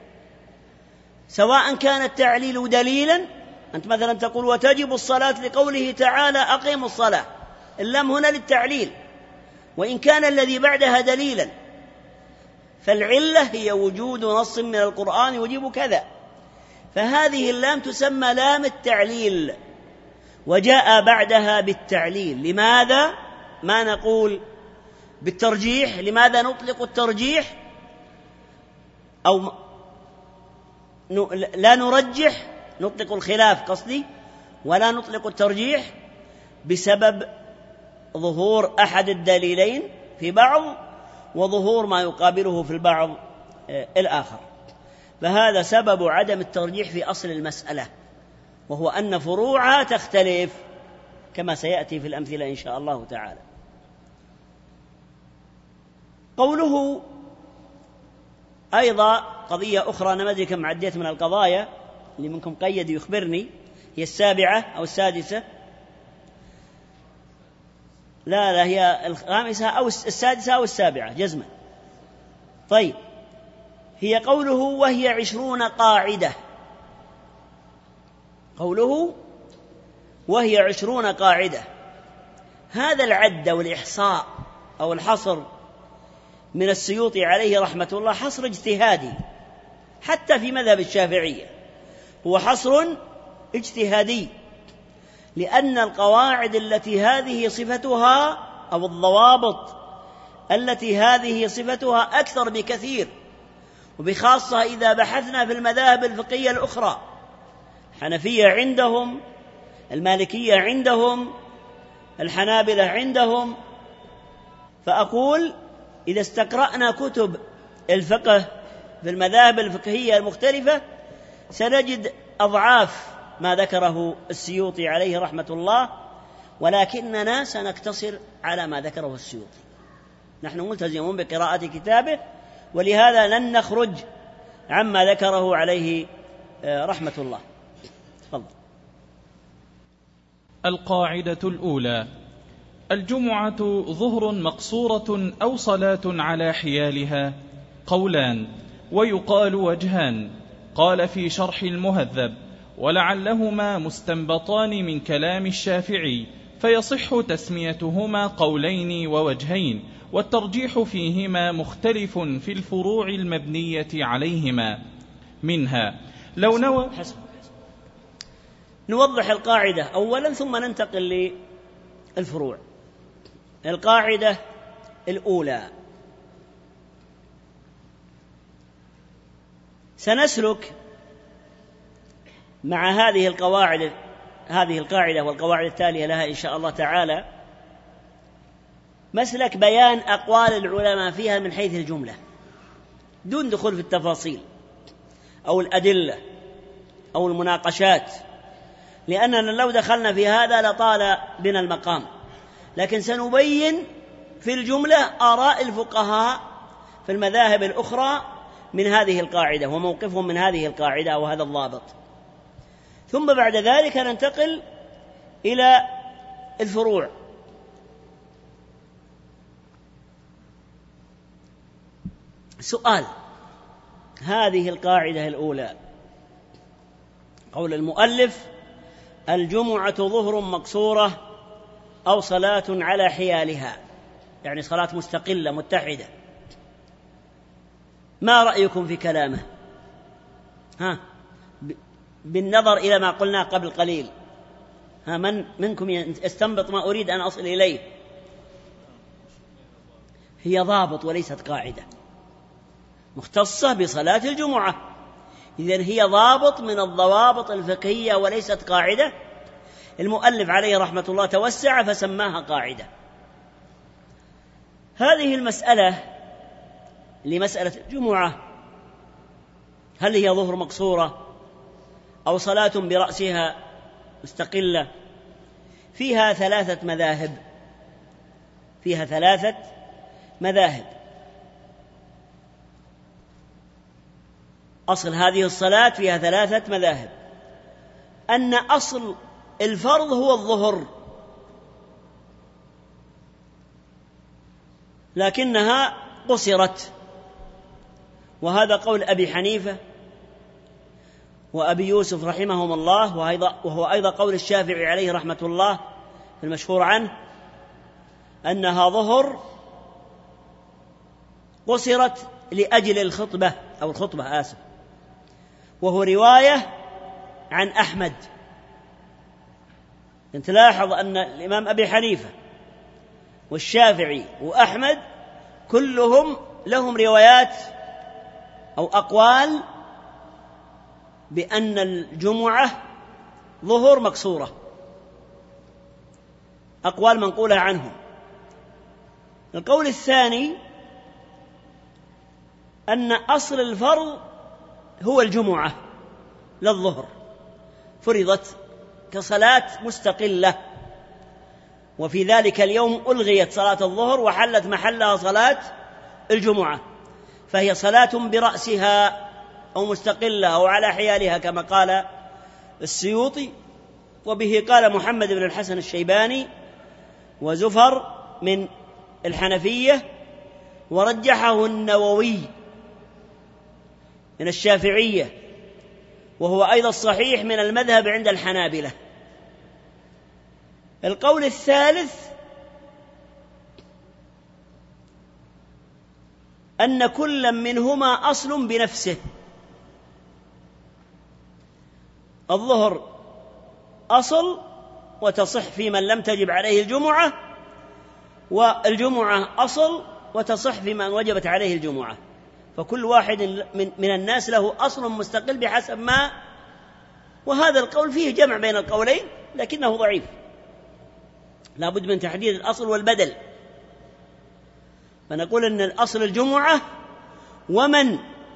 S2: سواء كان التعليل دليلا، أنت مثلا تقول: وتجب الصلاة لقوله تعالى أقيموا الصلاة، اللام هنا للتعليل، وإن كان الذي بعدها دليلا، فالعلة هي وجود نص من القرآن يوجب كذا. فهذه اللام تسمى لام التعليل، وجاء بعدها بالتعليل. لماذا ما نقول بالترجيح؟ لماذا نطلق الترجيح أو لا نرجح؟ نطلق الخلاف قصدي، ولا نطلق الترجيح بسبب ظهور أحد الدليلين في بعض وظهور ما يقابله في البعض الآخر. فهذا سبب عدم الترجيح في أصل المسألة، وهو أن فروعها تختلف كما سيأتي في الأمثلة إن شاء الله تعالى. قوله أيضا قضية أخرى، أنا ما أدري كم عديت من القضايا، اللي منكم قيد يخبرني، هي 7 أو 6. لا هي 5 أو 6 أو 7 جزما. طيب، هي قوله وهي 20 قاعدة. قوله وهي 20 قاعدة، هذا العد والإحصاء أو الحصر من السيوطي عليه رحمة الله حصر اجتهادي، حتى في مذهب الشافعية هو حصر اجتهادي، لأن القواعد التي هذه صفتها أو الضوابط التي هذه صفتها أكثر بكثير، وبخاصة إذا بحثنا في المذاهب الفقهية الأخرى، الحنفية عندهم، المالكية عندهم، الحنابلة عندهم. فأقول إذا استقرأنا كتب الفقه في المذاهب الفقهية المختلفة سنجد أضعاف ما ذكره السيوطي عليه رحمة الله، ولكننا سنقتصر على ما ذكره السيوطي. نحن ملتزمون بقراءة كتابه، ولهذا لن نخرج عما ذكره عليه رحمة الله. تفضل.
S3: القاعدة الأولى: الجمعة ظهر مقصورة أو صلاة على حيالها. قولان، ويقال وجهان. قال في شرح المهذب: ولعلهما مستنبطان من كلام الشافعي، فيصح تسميتهما قولين ووجهين، والترجيح فيهما مختلف في الفروع المبنية عليهما. منها لو نوى.
S2: نوضح القاعدة أولا ثم ننتقل للفروع. القاعدة الأولى: سنسلك مع هذه القاعدة والقواعد التالية لها إن شاء الله تعالى مسلك بيان أقوال العلماء فيها من حيث الجملة، دون دخول في التفاصيل أو الأدلة أو المناقشات، لأننا لو دخلنا في هذا لطال بنا المقام، لكن سنبين في الجملة آراء الفقهاء في المذاهب الأخرى من هذه القاعدة وموقفهم من هذه القاعدة وهذا الضابط. ثم بعد ذلك ننتقل إلى الفروع. سؤال: هذه القاعدة الأولى قول المؤلف: الجمعة ظهر مقصورة أو صلاة على حيالها، يعني صلاة مستقلة متحدة. ما رأيكم في كلامه؟ بالنظر إلى ما قلنا قبل قليل، من منكم يستنبط ما أريد أن أصل إليه؟ هي ضابط وليست قاعدة، مختصة بصلاة الجمعة، إذن هي ضابط من الضوابط الفقهية وليست قاعدة. المؤلف عليه رحمة الله توسع فسماها قاعدة. هذه المسألة لمسألة الجمعة، هل هي ظهر مقصورة أو صلاة برأسها مستقلة؟ فيها ثلاثة مذاهب. أصل هذه الصلاة فيها ثلاثة مذاهب: أن أصل الفرض هو الظهر، لكنها قصرت، وهذا قول أبي حنيفة وأبي يوسف رحمهم الله، وهو أيضا قول الشافعي عليه رحمة الله المشهور عنه، أنها ظهر قصرت لأجل الخطبة أو الخطبة وهو رواية عن أحمد. أنت لاحظ أن الإمام أبي حنيفة والشافعي وأحمد كلهم لهم روايات أو أقوال بأن الجمعة ظهر مقصورة، أقوال منقولة عنهم. القول الثاني أن أصل الفرض هو الجمعة للظهر، فرضت كصلاة مستقلة، وفي ذلك اليوم ألغيت صلاة الظهر وحلت محلها صلاة الجمعة، فهي صلاة برأسها أو مستقلة أو على حيالها كما قال السيوطي، وبه قال محمد بن الحسن الشيباني وزفر من الحنفية، ورجحه النووي من الشافعية، وهو أيضا الصحيح من المذهب عند الحنابلة. القول الثالث أن كل منهما أصل بنفسه. الظهر أصل وتصح في من لم تجب عليه الجمعة، والجمعة أصل وتصح في من وجبت عليه الجمعة، فكل واحد من الناس له أصل مستقل بحسب ما، وهذا القول فيه جمع بين القولين لكنه ضعيف، لا بد من تحديد الأصل والبدل. فنقول أن الأصل الجمعة، ومن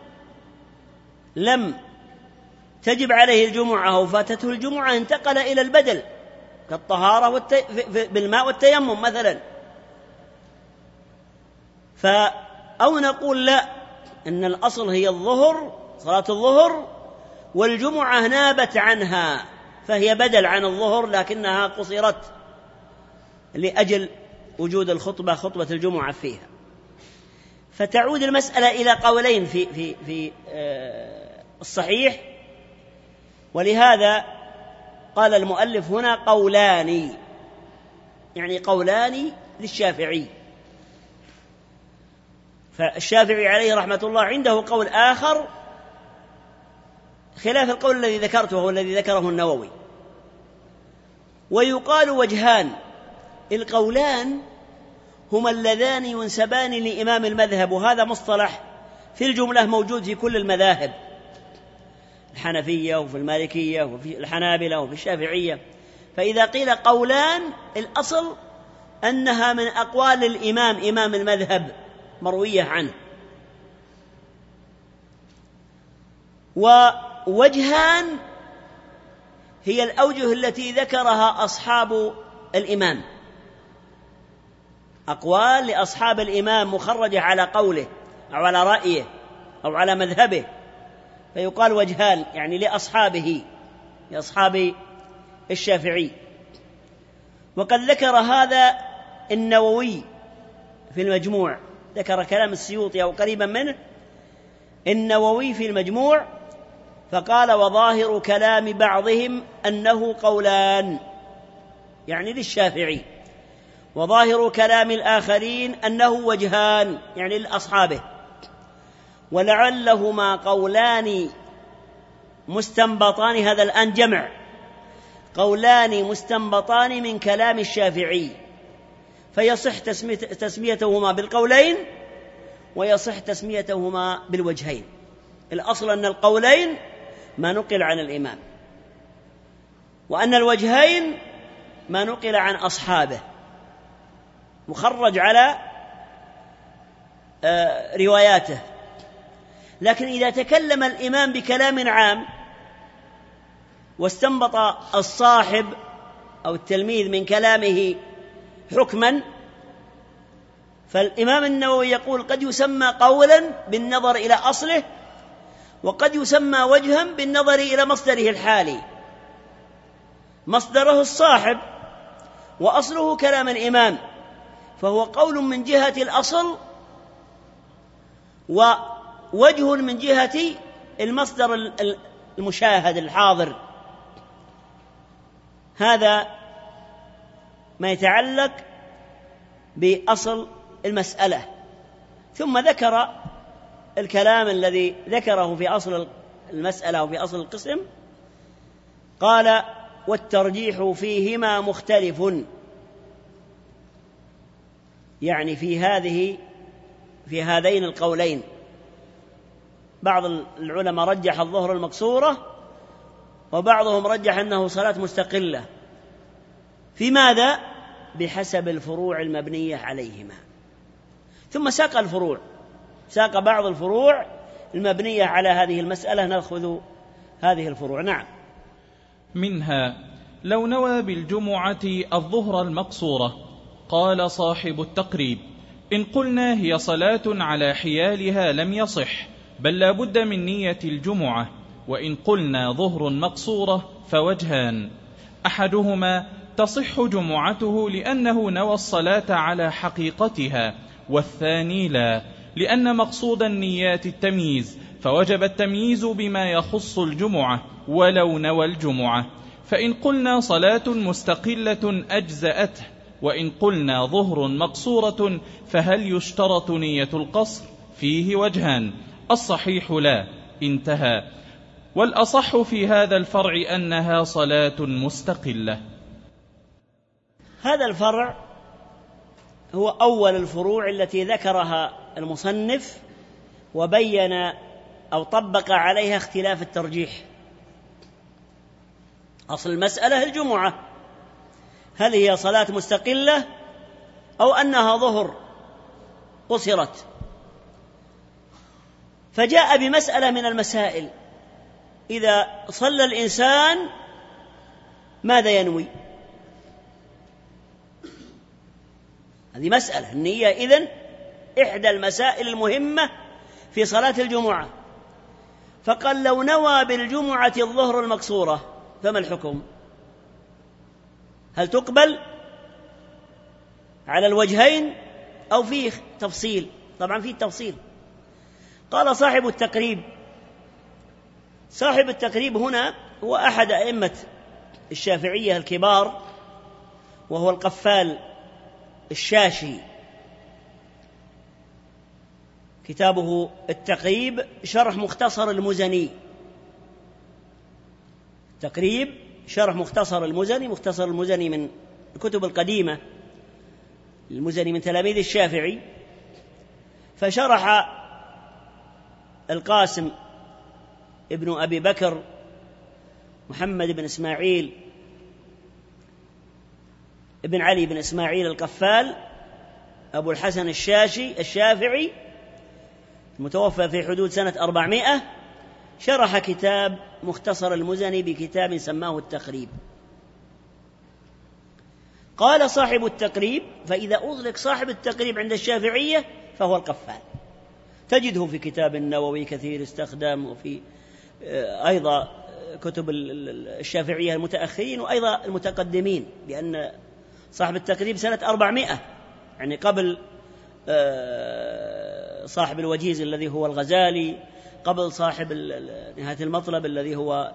S2: لم تجب عليه الجمعة أو فاتته الجمعة انتقل إلى البدل كالطهارة بالماء والتيمم مثلا. أو نقول لا، أن الأصل هي الظهر، صلاة الظهر، والجمعة نابت عنها فهي بدل عن الظهر لكنها قصرت لأجل وجود الخطبة، خطبة الجمعة فيها. فتعود المسألة إلى قولين في الصحيح، ولهذا قال المؤلف هنا قولان، يعني قولان للشافعي. فالشافعي عليه رحمة الله عنده قول آخر خلاف القول الذي ذكرته هو الذي ذكره النووي. ويقال وجهان، القولان هما اللذان ينسبان لإمام المذهب، وهذا مصطلح في الجملة موجود في كل المذاهب، الحنفية وفي المالكية وفي الحنابلة وفي الشافعية. فإذا قيل قولان الأصل أنها من أقوال الإمام إمام المذهب مروية عنه. ووجهان هي الأوجه التي ذكرها أصحاب الإمام، أقوال لأصحاب الإمام مخرجة على قوله أو على رأيه أو على مذهبه، فيقال وجهان يعني لأصحابه، لأصحاب الشافعي. وقد ذكر هذا النووي في المجموع، ذكر كلام السيوطي أو قريبا منه النووي في المجموع، فقال وظاهر كلام بعضهم أنه قولان، يعني للشافعي، وظاهر كلام الآخرين أنه وجهان، يعني لأصحابه، ولعلهما قولان مستنبطان، هذا الآن جمع، قولان مستنبطان من كلام الشافعي، فيصح تسميتهما بالقولين ويصح تسميتهما بالوجهين. الأصل أن القولين ما نقل عن الإمام، وأن الوجهين ما نقل عن أصحابه مخرج على رواياته. لكن إذا تكلم الإمام بكلام عام واستنبط الصاحب أو التلميذ من كلامه حكما، فالإمام النووي يقول قد يسمى قولا بالنظر إلى أصله، وقد يسمى وجها بالنظر إلى مصدره الحالي. مصدره الصاحب وأصله كلام الإمام، فهو قول من جهة الأصل ووجه من جهة المصدر المشاهد الحاضر. هذا ما يتعلق بأصل المسألة. ثم ذكر الكلام الذي ذكره في أصل المسألة وفي أصل القسم، قال والترجيح فيهما مختلف، يعني في هذين القولين. بعض العلماء رجح الظهر المقصورة، وبعضهم رجح أنه صلاة مستقلة. في ماذا؟ بحسب الفروع المبنية عليهما. ثم ساق الفروع، ساق بعض الفروع المبنية على هذه المسألة، نأخذ هذه الفروع. نعم.
S3: منها لو نوى بالجمعة الظهر المقصورة، قال صاحب التقريب إن قلنا هي صلاة على حيالها لم يصح، بل لا بد من نية الجمعة. وإن قلنا ظهر مقصورة فوجهان، أحدهما تصح جمعته لأنه نوى الصلاة على حقيقتها، والثاني لا، لأن مقصود النيات التمييز، فوجب التمييز بما يخص الجمعة ولو نوى الجمعة. فإن قلنا صلاة مستقلة أجزأته، وإن قلنا ظهر مقصورة فهل يشترط نية القصر؟ فيه وجهان، الصحيح لا، انتهى. والأصح في هذا الفرع أنها صلاة مستقلة.
S2: هذا الفرع هو أول الفروع التي ذكرها المصنف وبين أو طبق عليها اختلاف الترجيح. أصل المسألة الجمعة، هل هي صلاة مستقلة أو أنها ظهر قصرت؟ فجاء بمسألة من المسائل: إذا صلى الإنسان ماذا ينوي؟ هذه مسألة النية، إذن إحدى المسائل المهمة في صلاة الجمعة. فقال: لو نوى بالجمعة الظهر المقصورة فما الحكم؟ هل تقبل على الوجهين أو فيه تفصيل؟ طبعا فيه تفصيل. قال صاحب التقريب هنا هو أحد أئمة الشافعية الكبار، وهو القفال الشاشي. كتابه التقريب شرح مختصر المزني. تقريب شرح مختصر المزني. مختصر المزني من الكتب القديمة، المزني من تلاميذ الشافعي. فشرح القاسم ابن أبي بكر محمد بن إسماعيل ابن علي بن إسماعيل القفال أبو الحسن الشافعي المتوفى في حدود سنة 400، شرح كتاب مختصر المزني بكتاب سماه التقريب. قال صاحب التقريب: فإذا أطلق صاحب التقريب عند الشافعية فهو القفال. تجده في كتاب النووي كثير استخدام، وفي أيضا كتب الشافعية المتأخرين وأيضا المتقدمين، لأن صاحب التقريب سنة 400، يعني قبل صاحب الوجيز الذي هو الغزالي، قبل صاحب نهاية المطلب الذي هو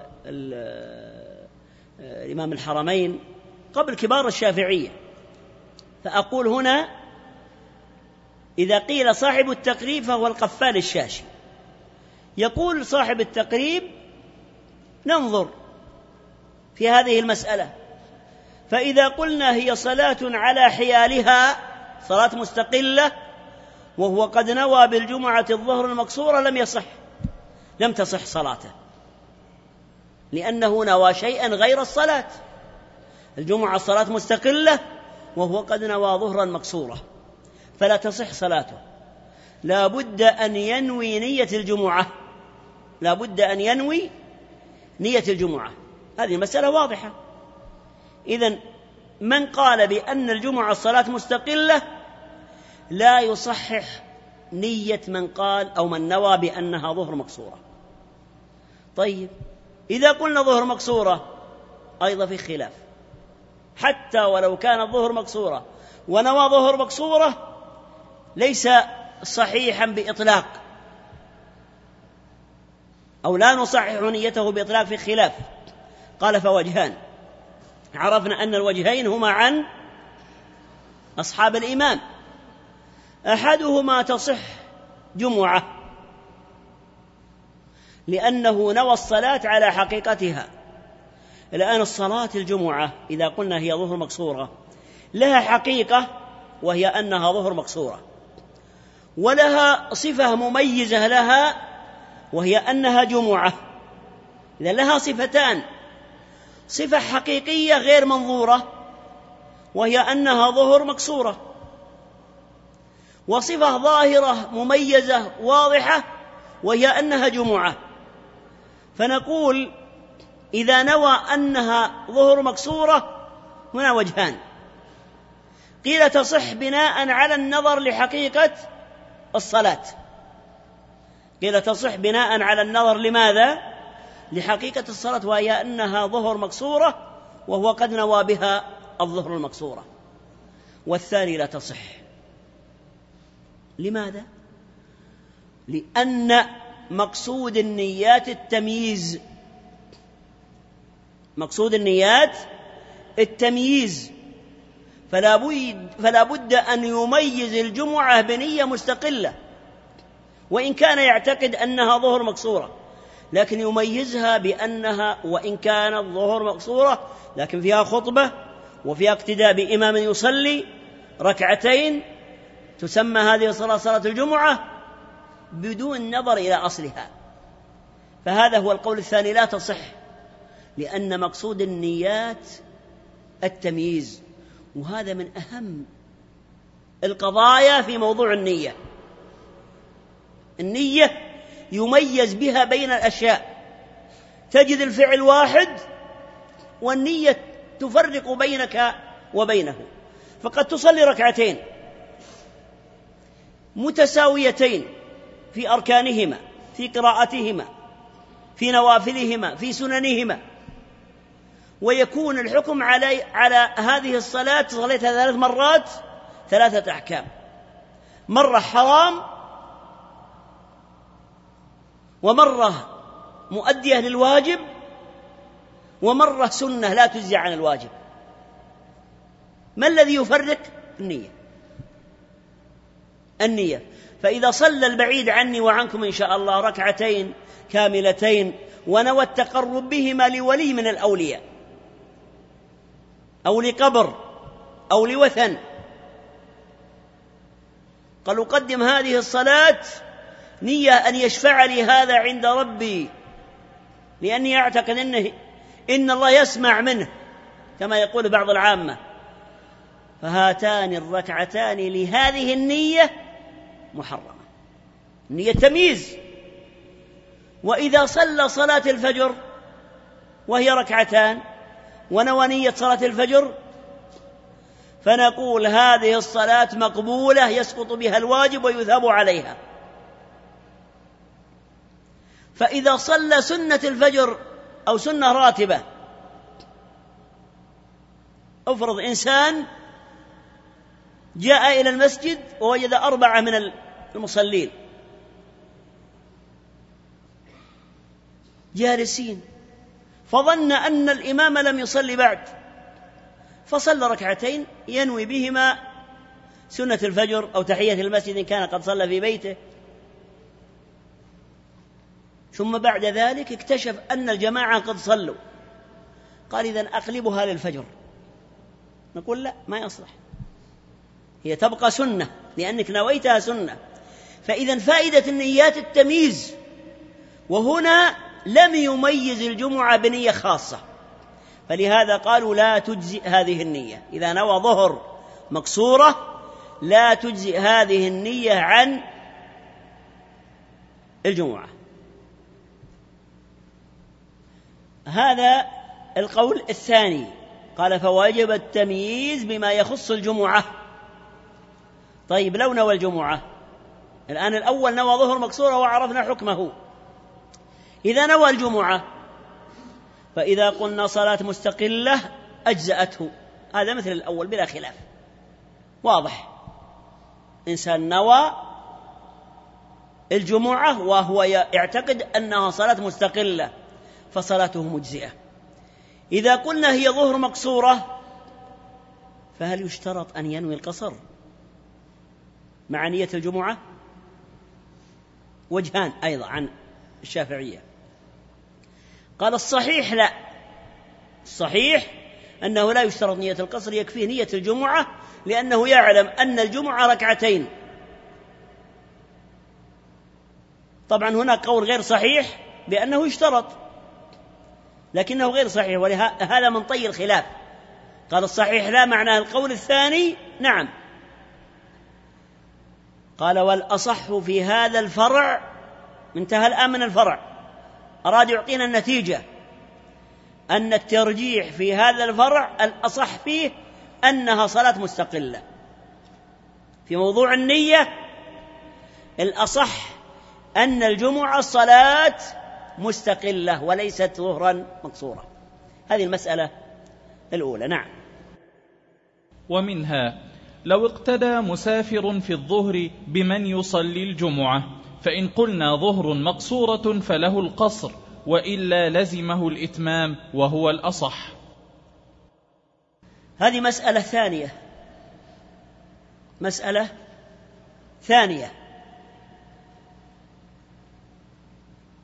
S2: إمام الحرمين، قبل كبار الشافعية. فأقول هنا إذا قيل صاحب التقريب فهو القفال الشاشي. يقول صاحب التقريب: ننظر في هذه المسألة، فإذا قلنا هي صلاة على حيالها، صلاة مستقلة، وهو قد نوى بالجمعة الظهر المقصورة، لم تصح صلاته، لأنه نوى شيئا غير الصلاة. الجمعة صلاة مستقلة وهو قد نوى ظهرا مقصورة، فلا تصح صلاته. لا بد أن ينوي نية الجمعة. هذه المسألة واضحة. إذن من قال بأن الجمعة صلاة مستقلة لا يصحح نية من قال أو من نوى بأنها ظهر مقصورة. طيب، إذا قلنا ظهر مقصورة أيضا في خلاف، حتى ولو كان الظهر مقصورة ونوى ظهر مقصورة ليس صحيحا بإطلاق، أو لا نصحح نيته بإطلاق، في خلاف. قال: فوجهان. عرفنا أن الوجهين هما عن أصحاب الإمام. أحدهما تصح جمعة لأنه نوى الصلاة على حقيقتها. الآن الصلاة الجمعة إذا قلنا هي ظهر مقصورة لها حقيقة، وهي أنها ظهر مقصورة، ولها صفة مميزة لها، وهي أنها جمعة. إذا لها صفتان: صفة حقيقية غير منظورة وهي أنها ظهر مقصورة، وصفة ظاهرة مميزة واضحة وهي أنها جمعة. فنقول إذا نوى أنها ظهر مقصورة هنا وجهان. قيل تصح بناء على النظر لحقيقة الصلاة. قيل تصح بناء على النظر لماذا؟ لحقيقة الصلاة، وهي أنها ظهر مقصورة وهو قد نوى بها الظهر المقصورة. والثاني لا تصح. لماذا؟ لأن مقصود النيات التمييز. مقصود النيات التمييز، فلا بد أن يميز الجمعة بنية مستقلة. وإن كان يعتقد أنها ظهر مقصورة، لكن يميزها بأنها وإن كانت ظهر مقصورة لكن فيها خطبة وفيها اقتداء بإمام يصلي ركعتين، تسمى هذه الصلاة صلاة الجمعة بدون نظر إلى أصلها. فهذا هو القول الثاني، لا تصح، لأن مقصود النيات التمييز، وهذا من أهم القضايا في موضوع النية. النية يميز بها بين الأشياء، تجد الفعل واحد والنية تفرق بينك وبينه. فقد تصلي ركعتين متساويتين في أركانهما، في قراءتهما، في نوافلهما، في سننهما، ويكون الحكم على هذه الصلاة صليتها 3 مرات 3 أحكام: مرة حرام، ومرة مؤدية للواجب، ومرة سنة لا تجزي عن الواجب. ما الذي يفرق؟ النية. فإذا صلى البعيد عني وعنكم إن شاء الله ركعتين كاملتين ونوى التقرب بهما لولي من الأولياء أو لقبر أو لوثن، قال أقدم هذه الصلاة نية أن يشفع لي هذا عند ربي، لأني أعتقد إن الله يسمع منه كما يقول بعض العامة، فهاتان الركعتان لهذه النية محرمة، النية تمييز. وإذا صلى صلاة الفجر وهي ركعتان ونوى نية صلاة الفجر، فنقول هذه الصلاة مقبولة يسقط بها الواجب ويثاب عليها. فإذا صلى سنة الفجر أو سنة راتبة، افرض إنسان جاء إلى المسجد ووجد 4 من المصلين جالسين، فظن أن الإمام لم يصلي بعد، فصلى ركعتين ينوي بهما سنة الفجر أو تحية المسجد إن كان قد صلى في بيته، ثم بعد ذلك اكتشف أن الجماعة قد صلوا، قال إذن أقلبها للفجر. نقول لا، ما يصلح، هي تبقى سنة لأنك نويتها سنة. فإذن فائدة النيات التمييز، وهنا لم يميز الجمعة بنية خاصة، فلهذا قالوا لا تجزئ هذه النية. إذا نوى ظهر مقصورة لا تجزئ هذه النية عن الجمعة. هذا القول الثاني، قال فواجب التمييز بما يخص الجمعة. طيب لو نوى الجمعة، الآن الأول نوى ظهر مقصورة وعرفنا حكمه، إذا نوى الجمعة فإذا قلنا صلاة مستقلة أجزأته، هذا مثل الأول بلا خلاف، واضح. إنسان نوى الجمعة وهو يعتقد أنها صلاة مستقلة فصلاته مجزئة. إذا قلنا هي ظهر مقصورة فهل يشترط أن ينوي القصر مع نية الجمعة؟ وجهان أيضا عن الشافعية. قال الصحيح لا، الصحيح أنه لا يشترط نية القصر، يكفيه نية الجمعة، لأنه يعلم أن الجمعة ركعتين. طبعا هناك قول غير صحيح بأنه يشترط، لكنه غير صحيح، ولهذا من طي الخلاف. قال الصحيح لا معناه القول الثاني نعم. قال والأصح في هذا الفرع، انتهى الآن من الفرع، أراد يعطينا النتيجة أن الترجيح في هذا الفرع الأصح فيه أنها صلاة مستقلة. في موضوع النية الأصح أن الجمعة صلاة مستقلة وليست ظهرا مقصورة. هذه المسألة الأولى. نعم.
S3: ومنها لو اقتدى مسافر في الظهر بمن يصلي الجمعة، فإن قلنا ظهر مقصورة فله القصر، وإلا لزمه الإتمام وهو الأصح.
S2: هذه مسألة ثانية، مسألة ثانية.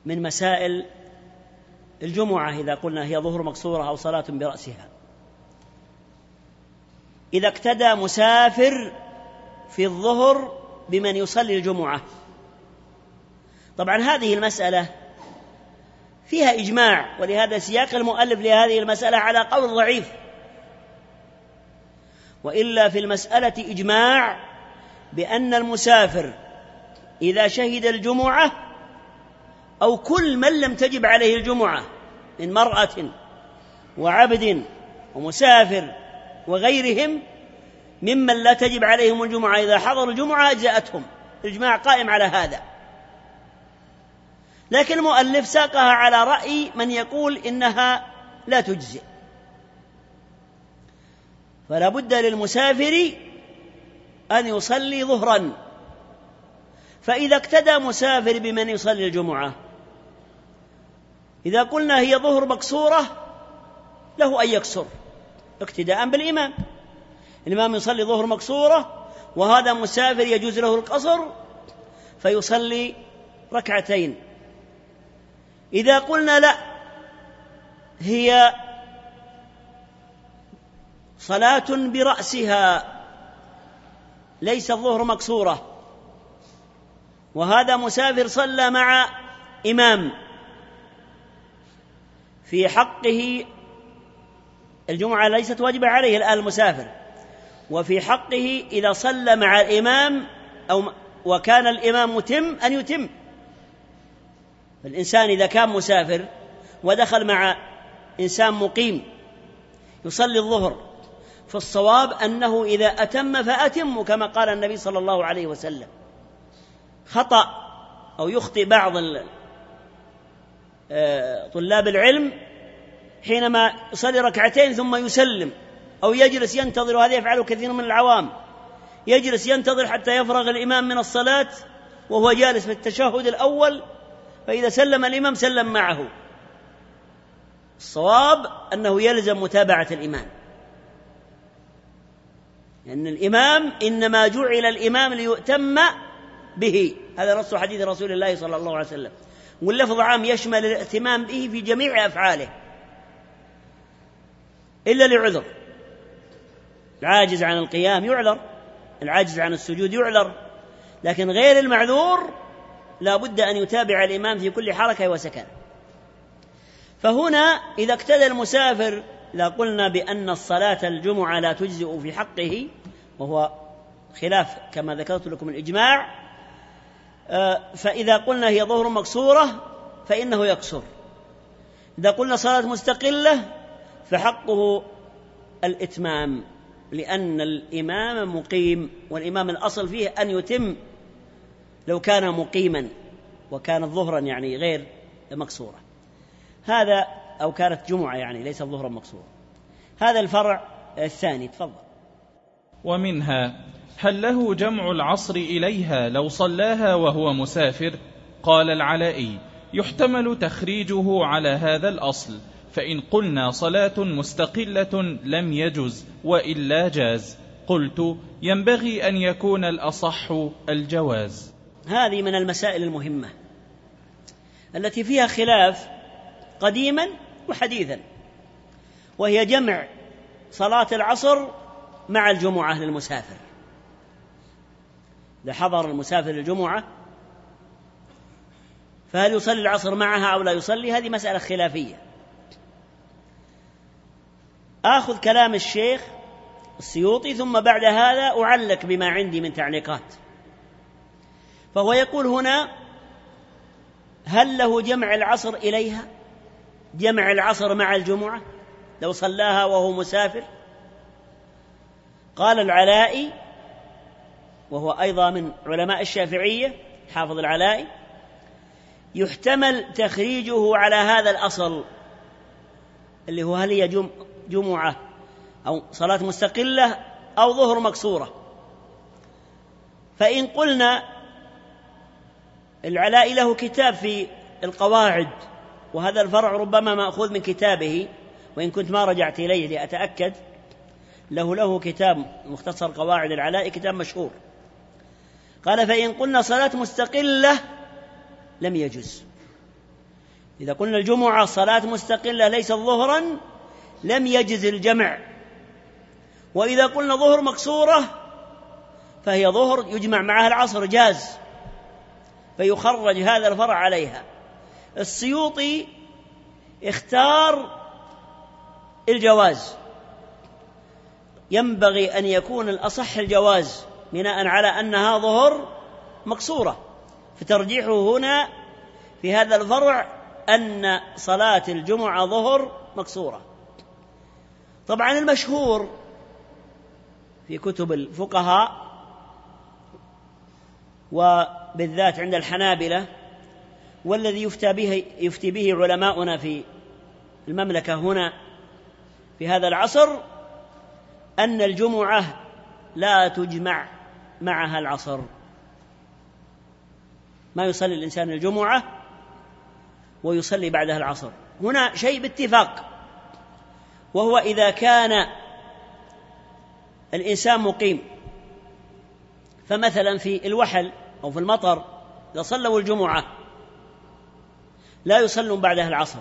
S2: من مسائل الجمعة إذا قلنا هي ظهر مقصورة أو صلاة برأسها. إذا اقتدى مسافر في الظهر بمن يصلي الجمعة، طبعا هذه المسألة فيها إجماع، ولهذا سياق المؤلف لهذه المسألة على قول ضعيف، وإلا في المسألة إجماع بأن المسافر إذا شهد الجمعة أو كل من لم تجب عليه الجمعة من مرأة وعبد ومسافر وغيرهم ممن لا تجب عليهم الجمعة إذا حضروا الجمعة أجزأتهم، الإجماع قائم على هذا. لكن المؤلف ساقها على رأي من يقول إنها لا تجزئ، فلا بد للمسافر أن يصلي ظهرا. فإذا اقتدى مسافر بمن يصلي الجمعة، إذا قلنا هي ظهر مقصورة له أن يقصر اقتداء بالإمام، الإمام يصلي ظهر مقصورة وهذا مسافر يجوز له القصر فيصلي ركعتين. إذا قلنا لا هي صلاة برأسها ليس الظهر مقصورة وهذا مسافر صلى مع إمام، في حقه الجمعة ليست واجبة عليه الآن المسافر، وفي حقه إذا صلى مع الإمام أو وكان الإمام متم أن يتم. الإنسان إذا كان مسافر ودخل مع إنسان مقيم يصلي الظهر، فالصواب أنه إذا أتم فأتم كما قال النبي صلى الله عليه وسلم. خطأ أو يخطئ بعض طلاب العلم حينما يصلي ركعتين ثم يسلم أو يجلس ينتظر، وهذا يفعله كثير من العوام، يجلس ينتظر حتى يفرغ الإمام من الصلاة وهو جالس في التشهد الأول، فإذا سلم الإمام سلم معه. الصواب أنه يلزم متابعة الإمام، لأن الإمام إنما جعل الإمام ليؤتم به، هذا نص حديث رسول الله صلى الله عليه وسلم، واللفظ عام يشمل الائتمام به في جميع أفعاله إلا لعذر. العاجز عن القيام يعذر، العاجز عن السجود يعذر، لكن غير المعذور لا بد أن يتابع الإمام في كل حركة وسكن. فهنا إذا اقتدى المسافر، لا قلنا بأن الصلاة الجمعة لا تجزئ في حقه، وهو خلاف كما ذكرت لكم الإجماع، فإذا قلنا هي ظهر مقصورة فإنه يقصر. إذا قلنا صلاة مستقلة فحقه الإتمام، لأن الإمام مقيم، والإمام الأصل فيه أن يتم لو كان مقيما وكانت ظهرا يعني غير مقصورة، هذا أو كانت جمعة يعني ليس ظهرا مقصورة. هذا الفرع الثاني. تفضل.
S3: ومنها هل له جمع العصر إليها لو صلاها وهو مسافر؟ قال العلائي يحتمل تخريجه على هذا الأصل، فإن قلنا صلاة مستقلة لم يجز وإلا جاز. قلت ينبغي أن يكون الأصح الجواز.
S2: هذه من المسائل المهمة التي فيها خلاف قديما وحديثا، وهي جمع صلاة العصر مع الجمعة للمسافر. إذا حضر المسافر الجمعة فهل يصلي العصر معها أو لا يصلي؟ هذه مسألة خلافية. آخذ كلام الشيخ السيوطي ثم بعد هذا أعلق بما عندي من تعليقات. فهو يقول هنا هل له جمع العصر إليها، جمع العصر مع الجمعة لو صلاها وهو مسافر؟ قال العلائي، وهو أيضا من علماء الشافعية حافظ العلائي، يحتمل تخريجه على هذا الأصل اللي هو هل هي جمعة أو صلاة مستقلة أو ظهر مقصورة. فإن قلنا العلائي له كتاب في القواعد، وهذا الفرع ربما مأخوذ من كتابه وإن كنت ما رجعت إليه لأتأكد، له كتاب مختصر قواعد العلائي، كتاب مشهور. قال فإن قلنا صلاة مستقلة لم يجز، إذا قلنا الجمعة صلاة مستقلة ليست ظهرا لم يجز الجمع، وإذا قلنا ظهر مكسورة فهي ظهر يجمع معها العصر جاز، فيخرج هذا الفرع عليها. السيوطي اختار الجواز، ينبغي أن يكون الأصح الجواز بناء على أنها ظهر مكسورة، فترجيحه هنا في هذا الفرع أن صلاة الجمعة ظهر مكسورة. طبعا المشهور في كتب الفقهاء وبالذات عند الحنابلة، والذي يفتي به علماؤنا في المملكة هنا في هذا العصر، أن الجمعة لا تجمع معها العصر، ما يصلي الإنسان الجمعة ويصلي بعدها العصر. هنا شيء باتفاق، وهو إذا كان الإنسان مقيم، فمثلا في الوحل أو في المطر إذا صلوا الجمعة لا يصلون بعدها العصر.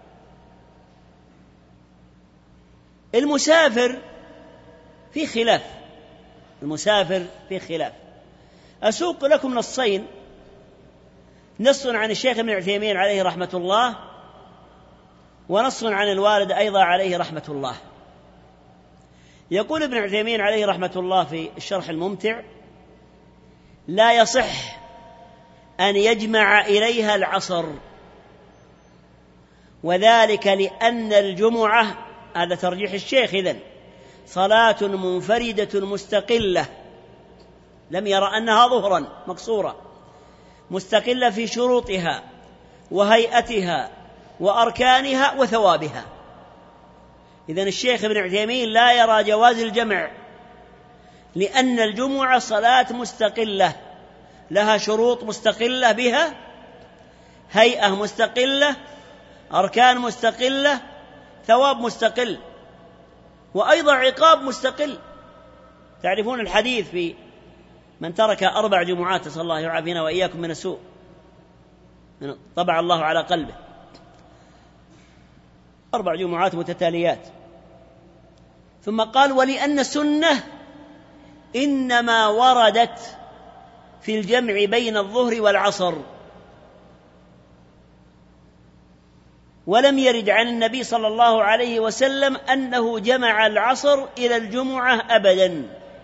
S2: المسافر في خلاف، المسافر في خلاف. أسوق لكم نصين، نص عن الشيخ ابن عثيمين عليه رحمة الله، ونص عن الوالد أيضا عليه رحمة الله. يقول ابن عثيمين عليه رحمة الله في الشرح الممتع: لا يصح أن يجمع إليها العصر، وذلك لأن الجمعة، هذا ترجيح الشيخ إذن، صلاة منفردة مستقلة، لم يرى أنها ظهرا مقصورة، مستقلة في شروطها وهيئتها وأركانها وثوابها. إذن الشيخ ابن عثيمين لا يرى جواز الجمع، لأن الجمعة صلاة مستقلة لها شروط مستقلة بها، هيئة مستقلة، أركان مستقلة، ثواب مستقل، وأيضا عقاب مستقل. تعرفون الحديث في من ترك 4 جمعات، نسأل الله يعافينا وإياكم من السوء، طبع الله على قلبه، 4 جمعات متتاليات. ثم قال: ولأن السنة إنما وردت في الجمع بين الظهر والعصر، ولم يرد عن النبي صلى الله عليه وسلم أنه جمع العصر إلى الجمعة أبدا،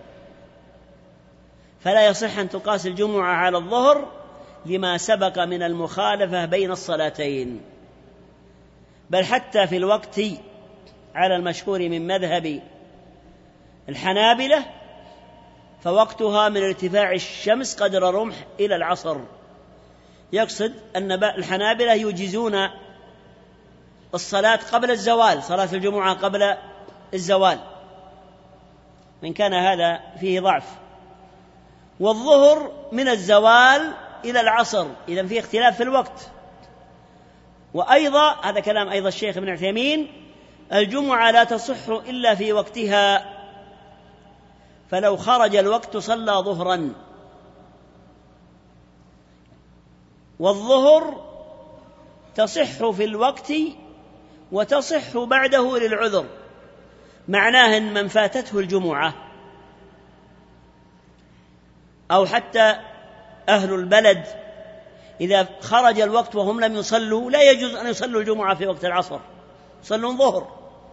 S2: فلا يصح أن تقاس الجمعة على الظهر لما سبق من المخالفة بين الصلاتين. بل حتى في الوقت على المشهور من مذهب الحنابلة فوقتها من ارتفاع الشمس قدر رمح إلى العصر. يقصد أن الحنابلة يجيزون الصلاة قبل الزوال، صلاة الجمعة قبل الزوال، من كان هذا فيه ضعف، والظهر من الزوال إلى العصر، إذن فيه اختلاف في الوقت. وأيضا هذا كلام أيضا الشيخ ابن عثيمين: الجمعة لا تصح إلا في وقتها، فلو خرج الوقت صلى ظهرا. والظهر تصح في الوقت وتصح بعده للعذر، معناه أن من فاتته الجمعة أو حتى أهل البلد إذا خرج الوقت وهم لم يصلوا لا يجوز أن يصلوا الجمعة في وقت العصر، يصلون ظهر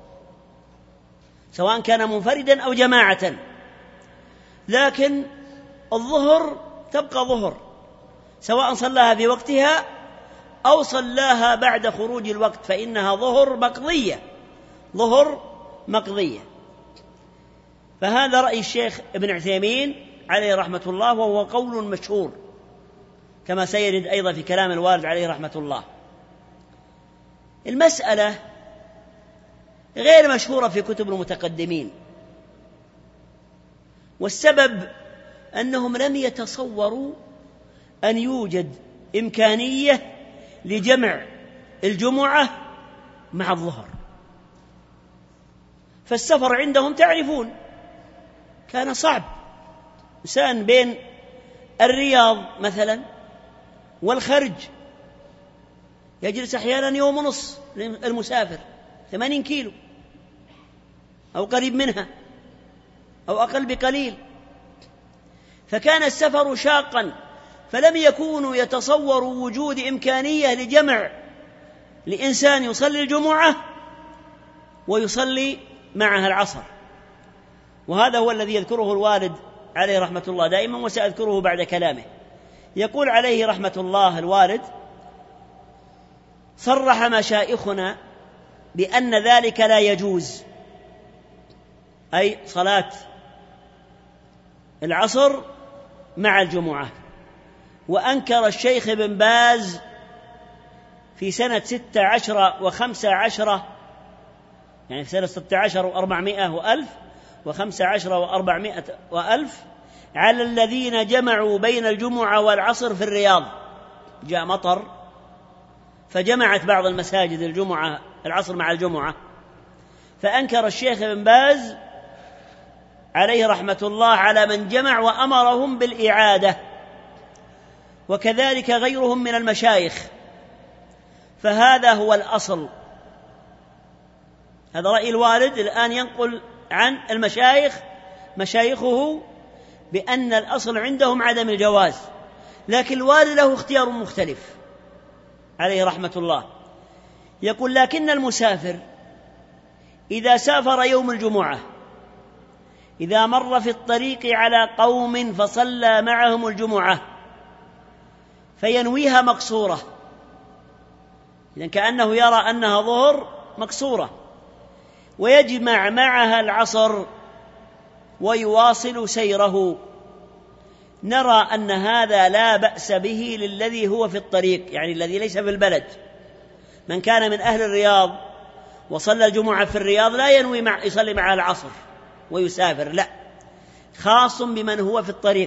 S2: سواء كان منفردا أو جماعة، لكن الظهر تبقى ظهر سواء صلاها في وقتها أو صلاها بعد خروج الوقت، فإنها ظهر مقضية، ظهر مقضية. فهذا رأي الشيخ ابن عثيمين عليه رحمة الله، وهو قول مشهور كما سيرد أيضا في كلام الوالد عليه رحمة الله. المسألة غير مشهورة في كتب المتقدمين، والسبب أنهم لم يتصوروا أن يوجد إمكانية لجمع الجمعة مع الظهر، فالسفر عندهم تعرفون كان صعب، إنسان بين الرياض مثلا والخرج يجلس أحيانا يوم ونص المسافر 80 كيلو أو قريب منها أو أقل بقليل، فكان السفر شاقا، فلم يكونوا يتصوروا وجود إمكانية لجمع لإنسان يصلي الجمعة ويصلي معها العصر. وهذا هو الذي يذكره الوالد عليه رحمة الله دائما، وسأذكره بعد كلامه. يقول عليه رحمة الله الوالد: صرح مشايخنا بأن ذلك لا يجوز، أي صلاة العصر مع الجمعة. وأنكر الشيخ ابن باز في سنة 16 و15، يعني في سنة 16 و400 وألف و15 و400 وألف، على الذين جمعوا بين الجمعة والعصر في الرياض. جاء مطر فجمعت بعض المساجد الجمعة العصر مع الجمعة، فأنكر الشيخ ابن باز عليه رحمة الله على من جمع وأمرهم بالإعادة، وكذلك غيرهم من المشايخ. فهذا هو الأصل. هذا رأي الوالد الآن ينقل عن المشايخ مشايخه بأن الأصل عندهم عدم الجواز، لكن الوالد له اختيار مختلف عليه رحمة الله. يقول: لكن المسافر إذا سافر يوم الجمعة إذا مر في الطريق على قوم فصلى معهم الجمعة فينويها مقصورة، إذن كأنه يرى أنها ظهر مقصورة، ويجمع معها العصر ويواصل سيره، نرى أن هذا لا بأس به للذي هو في الطريق، يعني الذي ليس في البلد. من كان من أهل الرياض وصلى الجمعة في الرياض لا ينوي يصلي معها العصر ويسافر، لا، خاص بمن هو في الطريق.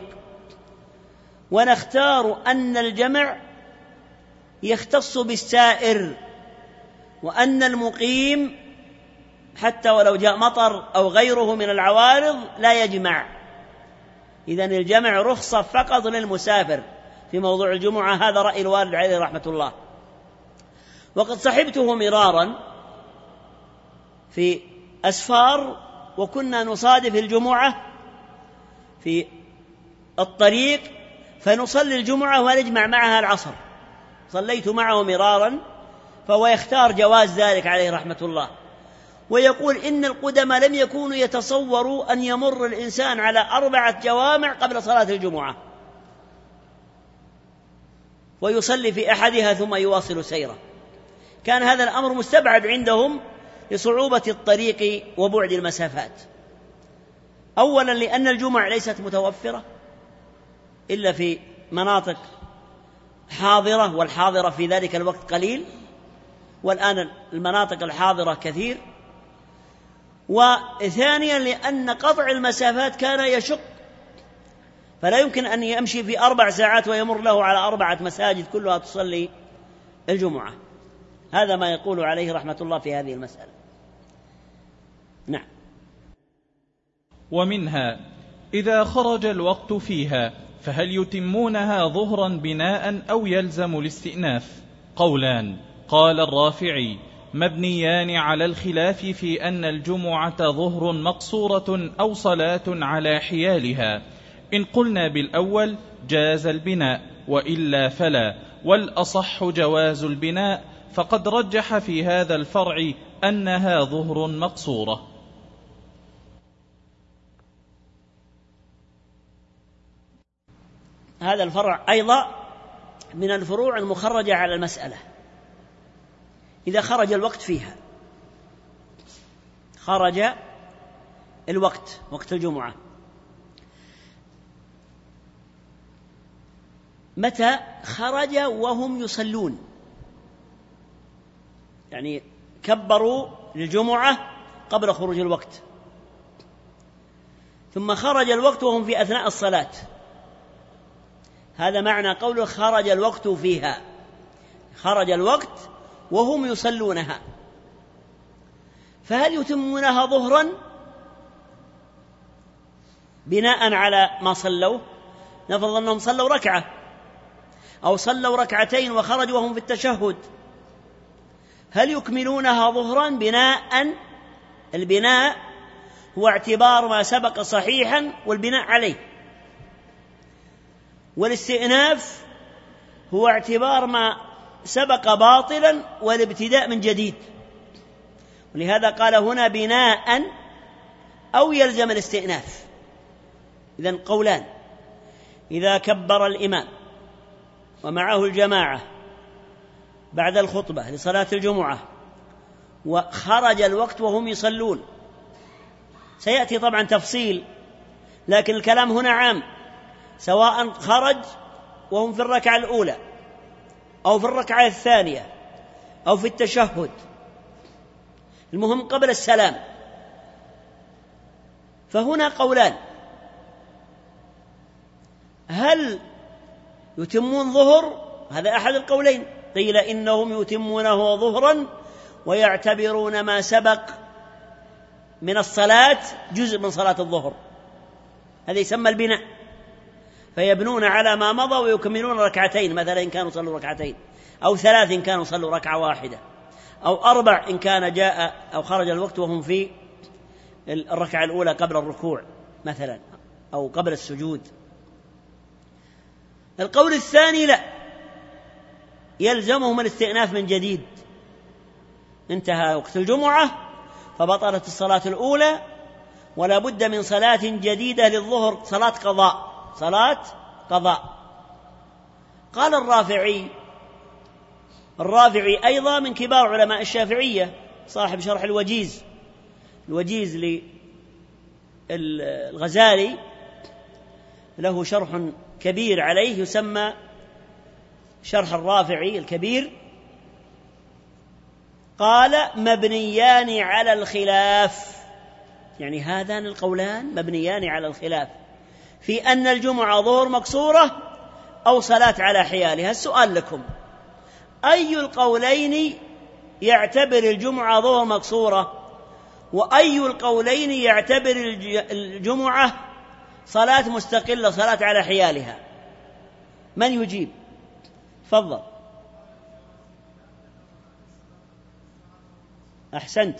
S2: ونختار أن الجمع يختص بالسائر، وأن المقيم حتى ولو جاء مطر أو غيره من العوارض لا يجمع. إذن الجمع رخصة فقط للمسافر في موضوع الجمعة. هذا رأي الوالد عليه رحمة الله. وقد صحبته مرارا في أسفار، وكنا نصادف الجمعة في الطريق فنصلي الجمعة ونجمع معها العصر. صليت معه مرارا، فهو يختار جواز ذلك عليه رحمة الله. ويقول إن القدماء لم يكونوا يتصوروا أن يمر الإنسان على 4 جوامع قبل صلاة الجمعة ويصلي في أحدها ثم يواصل سيره. كان هذا الأمر مستبعد عندهم لصعوبة الطريق وبعد المسافات. أولا لأن الجمعة ليست متوفرة إلا في مناطق حاضرة، والحاضرة في ذلك الوقت قليل، والآن المناطق الحاضرة كثير. وثانيا لأن قطع المسافات كان يشق، فلا يمكن أن يمشي في 4 ساعات ويمر له على 4 مساجد كلها تصلي الجمعة. هذا ما يقول عليه رحمة الله في هذه المسألة. نعم.
S3: ومنها إذا خرج الوقت فيها فهل يتمونها ظهرا بناء أو يلزم الاستئناف؟ قولان. قال الرافعي: مبنيان على الخلاف في أن الجمعة ظهر مقصورة أو صلاة على حيالها. إن قلنا بالأول جاز البناء، وإلا فلا، والأصح جواز البناء، فقد رجح في هذا الفرع أنها ظهر مقصورة.
S2: هذا الفرع أيضا من الفروع المخرجة على المسألة. إذا خرج الوقت فيها، خرج الوقت، وقت الجمعة، متى خرج؟ وهم يصلون، يعني كبروا للجمعة قبل خروج الوقت، ثم خرج الوقت وهم في أثناء الصلاة. هذا معنى قوله خرج الوقت فيها، خرج الوقت وهم يصلونها. فهل يتمونها ظهرا بناء على ما صلوا؟ نفرض أنهم صلوا ركعة أو صلوا ركعتين وخرجوا وهم في التشهد، هل يكملونها ظهرا بناء؟ البناء هو اعتبار ما سبق صحيحا والبناء عليه، والاستئناف هو اعتبار ما سبق باطلا والابتداء من جديد. ولهذا قال هنا بناء أو يلزم الاستئناف. إذن قولان: إذا كبر الإمام ومعه الجماعة بعد الخطبة لصلاة الجمعة وخرج الوقت وهم يصلون، سيأتي طبعا تفصيل، لكن الكلام هنا عام، سواء خرج وهم في الركعة الأولى أو في الركعة الثانية أو في التشهد، المهم قبل السلام. فهنا قولان: هل يتمون ظهر؟ هذا أحد القولين، قيل إنهم يتمونه ظهرا ويعتبرون ما سبق من الصلاة جزء من صلاة الظهر، هذا يسمى البناء، فيبنون على ما مضى ويكملون ركعتين، مثلا إن كانوا صلوا ركعتين، أو 3 إن كانوا صلوا ركعة واحدة، أو 4 إن كان جاء أو خرج الوقت وهم في الركعة الأولى قبل الركوع مثلا أو قبل السجود. القول الثاني لا، يلزمهم الاستئناف من جديد، انتهى وقت الجمعة فبطلت الصلاة الأولى ولا بد من صلاة جديدة للظهر، صلاة قضاء. قال الرافعي أيضا من كبار علماء الشافعية، صاحب شرح الوجيز للغزالي، له شرح كبير عليه يسمى شرح الرافعي الكبير، قال مبنيان على الخلاف، يعني هذان القولان مبنيان على الخلاف في أن الجمعة ظهر مقصورة أو صلاة على حيالها. السؤال لكم: أي القولين يعتبر الجمعة ظهر مقصورة، وأي القولين يعتبر الجمعة صلاة مستقلة، صلاة على حيالها؟ من يجيب؟ تفضل. أحسنت.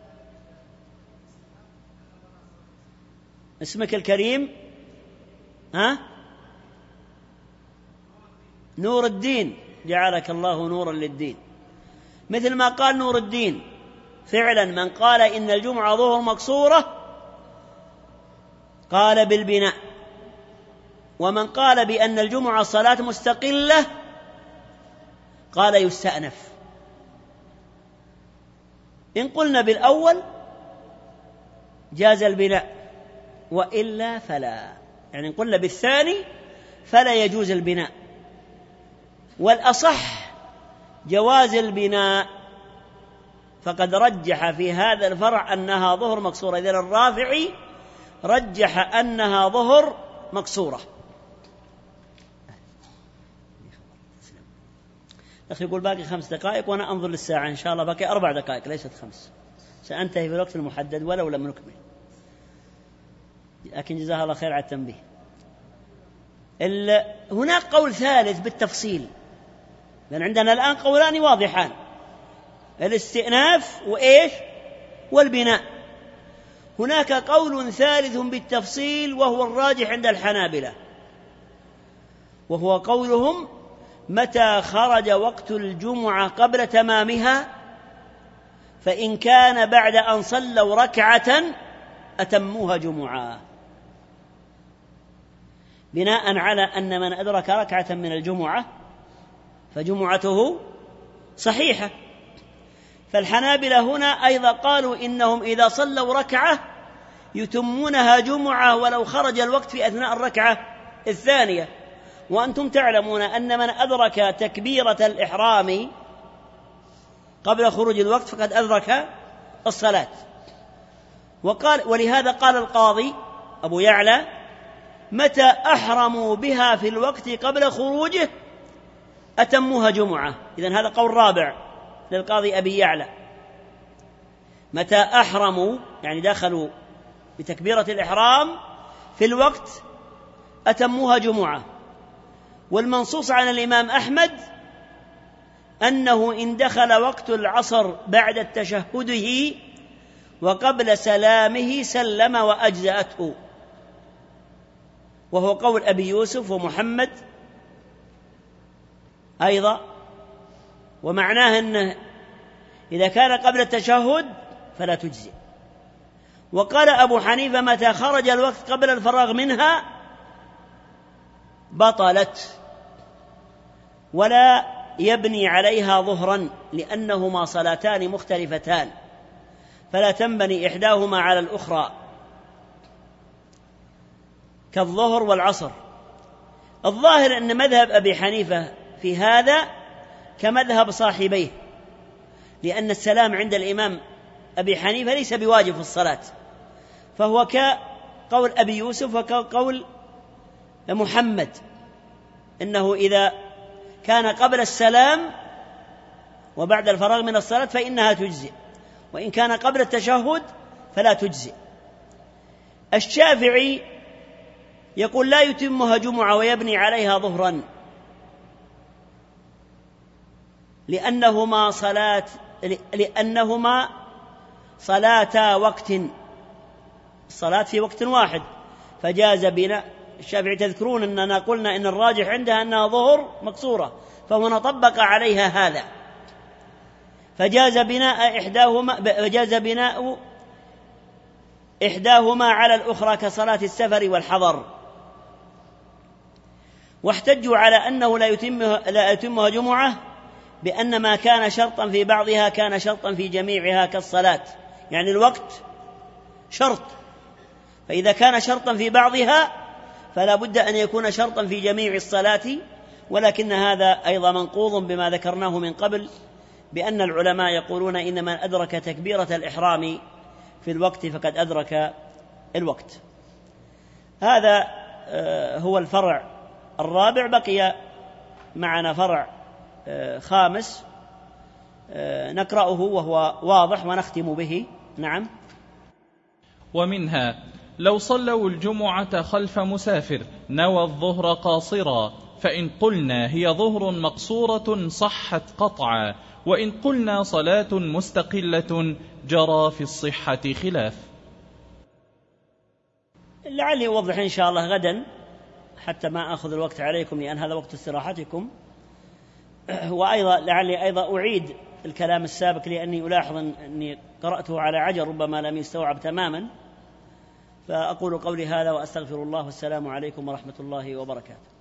S2: اسمك الكريم؟ نور الدين، جعلك الله نورا للدين. مثل ما قال نور الدين، فعلا من قال إن الجمعة ظهر مقصورة قال بالبناء، ومن قال بأن الجمعة صلاة مستقلة قال يستأنف. إن قلنا بالأول جاز البناء، وإلا فلا، يعني إن قلنا بالثاني فلا يجوز البناء، والأصح جواز البناء، فقد رجح في هذا الفرع أنها ظهر مقصورة. إذن الرافعي رجح أنها ظهر مقصورة. أخي يقول باقي 5 دقائق وأنا أنظر للساعة، إن شاء الله باقي 4 دقائق ليست 5، سأنتهي في الوقت المحدد ولو لم نكمل، لكن جزاها الله خير على التنبيه. هناك قول ثالث بالتفصيل، لأن عندنا الآن قولان واضحان: الاستئناف وإيش؟ والبناء. هناك قول ثالث بالتفصيل وهو الراجح عند الحنابلة، وهو قولهم: متى خرج وقت الجمعة قبل تمامها فإن كان بعد أن صلوا ركعة أتموها جمعة، بناء على أن من أدرك ركعة من الجمعة فجمعته صحيحة. فالحنابلة هنا أيضا قالوا إنهم إذا صلوا ركعة يتمونها جمعة ولو خرج الوقت في أثناء الركعة الثانية. وأنتم تعلمون أن من أدرك تكبيرة الإحرام قبل خروج الوقت فقد أدرك الصلاة. ولهذا قال القاضي أبو يعلى: متى أحرموا بها في الوقت قبل خروجه أتموها جمعة. إذن هذا قول رابع للقاضي أبي يعلى: متى أحرموا يعني دخلوا بتكبيرة الإحرام في الوقت أتموها جمعة. والمنصوص عن الإمام أحمد أنه إن دخل وقت العصر بعد تشهده وقبل سلامه سلم وأجزأته، وهو قول أبي يوسف ومحمد أيضا، ومعناه أنه إذا كان قبل التشهد فلا تجزئ. وقال أبو حنيفة متى خرج الوقت قبل الفراغ منها بطلت، ولا يبني عليها ظهرا لأنهما صلاتان مختلفتان فلا تنبني إحداهما على الأخرى كالظهر والعصر. الظاهر أن مذهب أبي حنيفة في هذا كمذهب صاحبيه، لأن السلام عند الإمام أبي حنيفة ليس بواجب في الصلاة، فهو كقول أبي يوسف وكقول محمد إنه إذا كان قبل السلام وبعد الفراغ من الصلاة فإنها تجزئ، وإن كان قبل التشهد فلا تجزئ. الشافعي يقول لا يتمها جمعة ويبني عليها ظهرا، لأنهما صلاتا وقت، الصلاة في وقت واحد، فجاز بنا الشافعي. تذكرون أننا قلنا إن الراجح عندها أنها ظهر مقصورة، فهو نطبق عليها هذا، فجاز بناء إحداهما على الأخرى كصلاة السفر والحضر. واحتجوا على أنه لا يتمها جمعة بأن ما كان شرطا في بعضها كان شرطا في جميعها كالصلاة، يعني الوقت شرط، فإذا كان شرطا في بعضها فلا بد أن يكون شرطا في جميع الصلاة. ولكن هذا أيضا منقوض بما ذكرناه من قبل بأن العلماء يقولون إن من أدرك تكبيرة الإحرام في الوقت فقد أدرك الوقت. هذا هو الفرع الرابع. بقي معنا فرع خامس نقرأه وهو واضح ونختم به. نعم.
S3: ومنها لو صلوا الجمعة خلف مسافر نوى الظهر قاصرا، فإن قلنا هي ظهر مقصورة صحت قطعا، وإن قلنا صلاة مستقلة جرى في الصحة خلاف.
S2: لعلي أوضح إن شاء الله غدا حتى ما أخذ الوقت عليكم، لأن هذا وقت استراحتكم. وأيضا لعلي أيضا أعيد الكلام السابق، لأني ألاحظ أني قرأته على عجل ربما لم يستوعب تماما. فأقول قولي هذا وأستغفر الله، والسلام عليكم ورحمة الله وبركاته.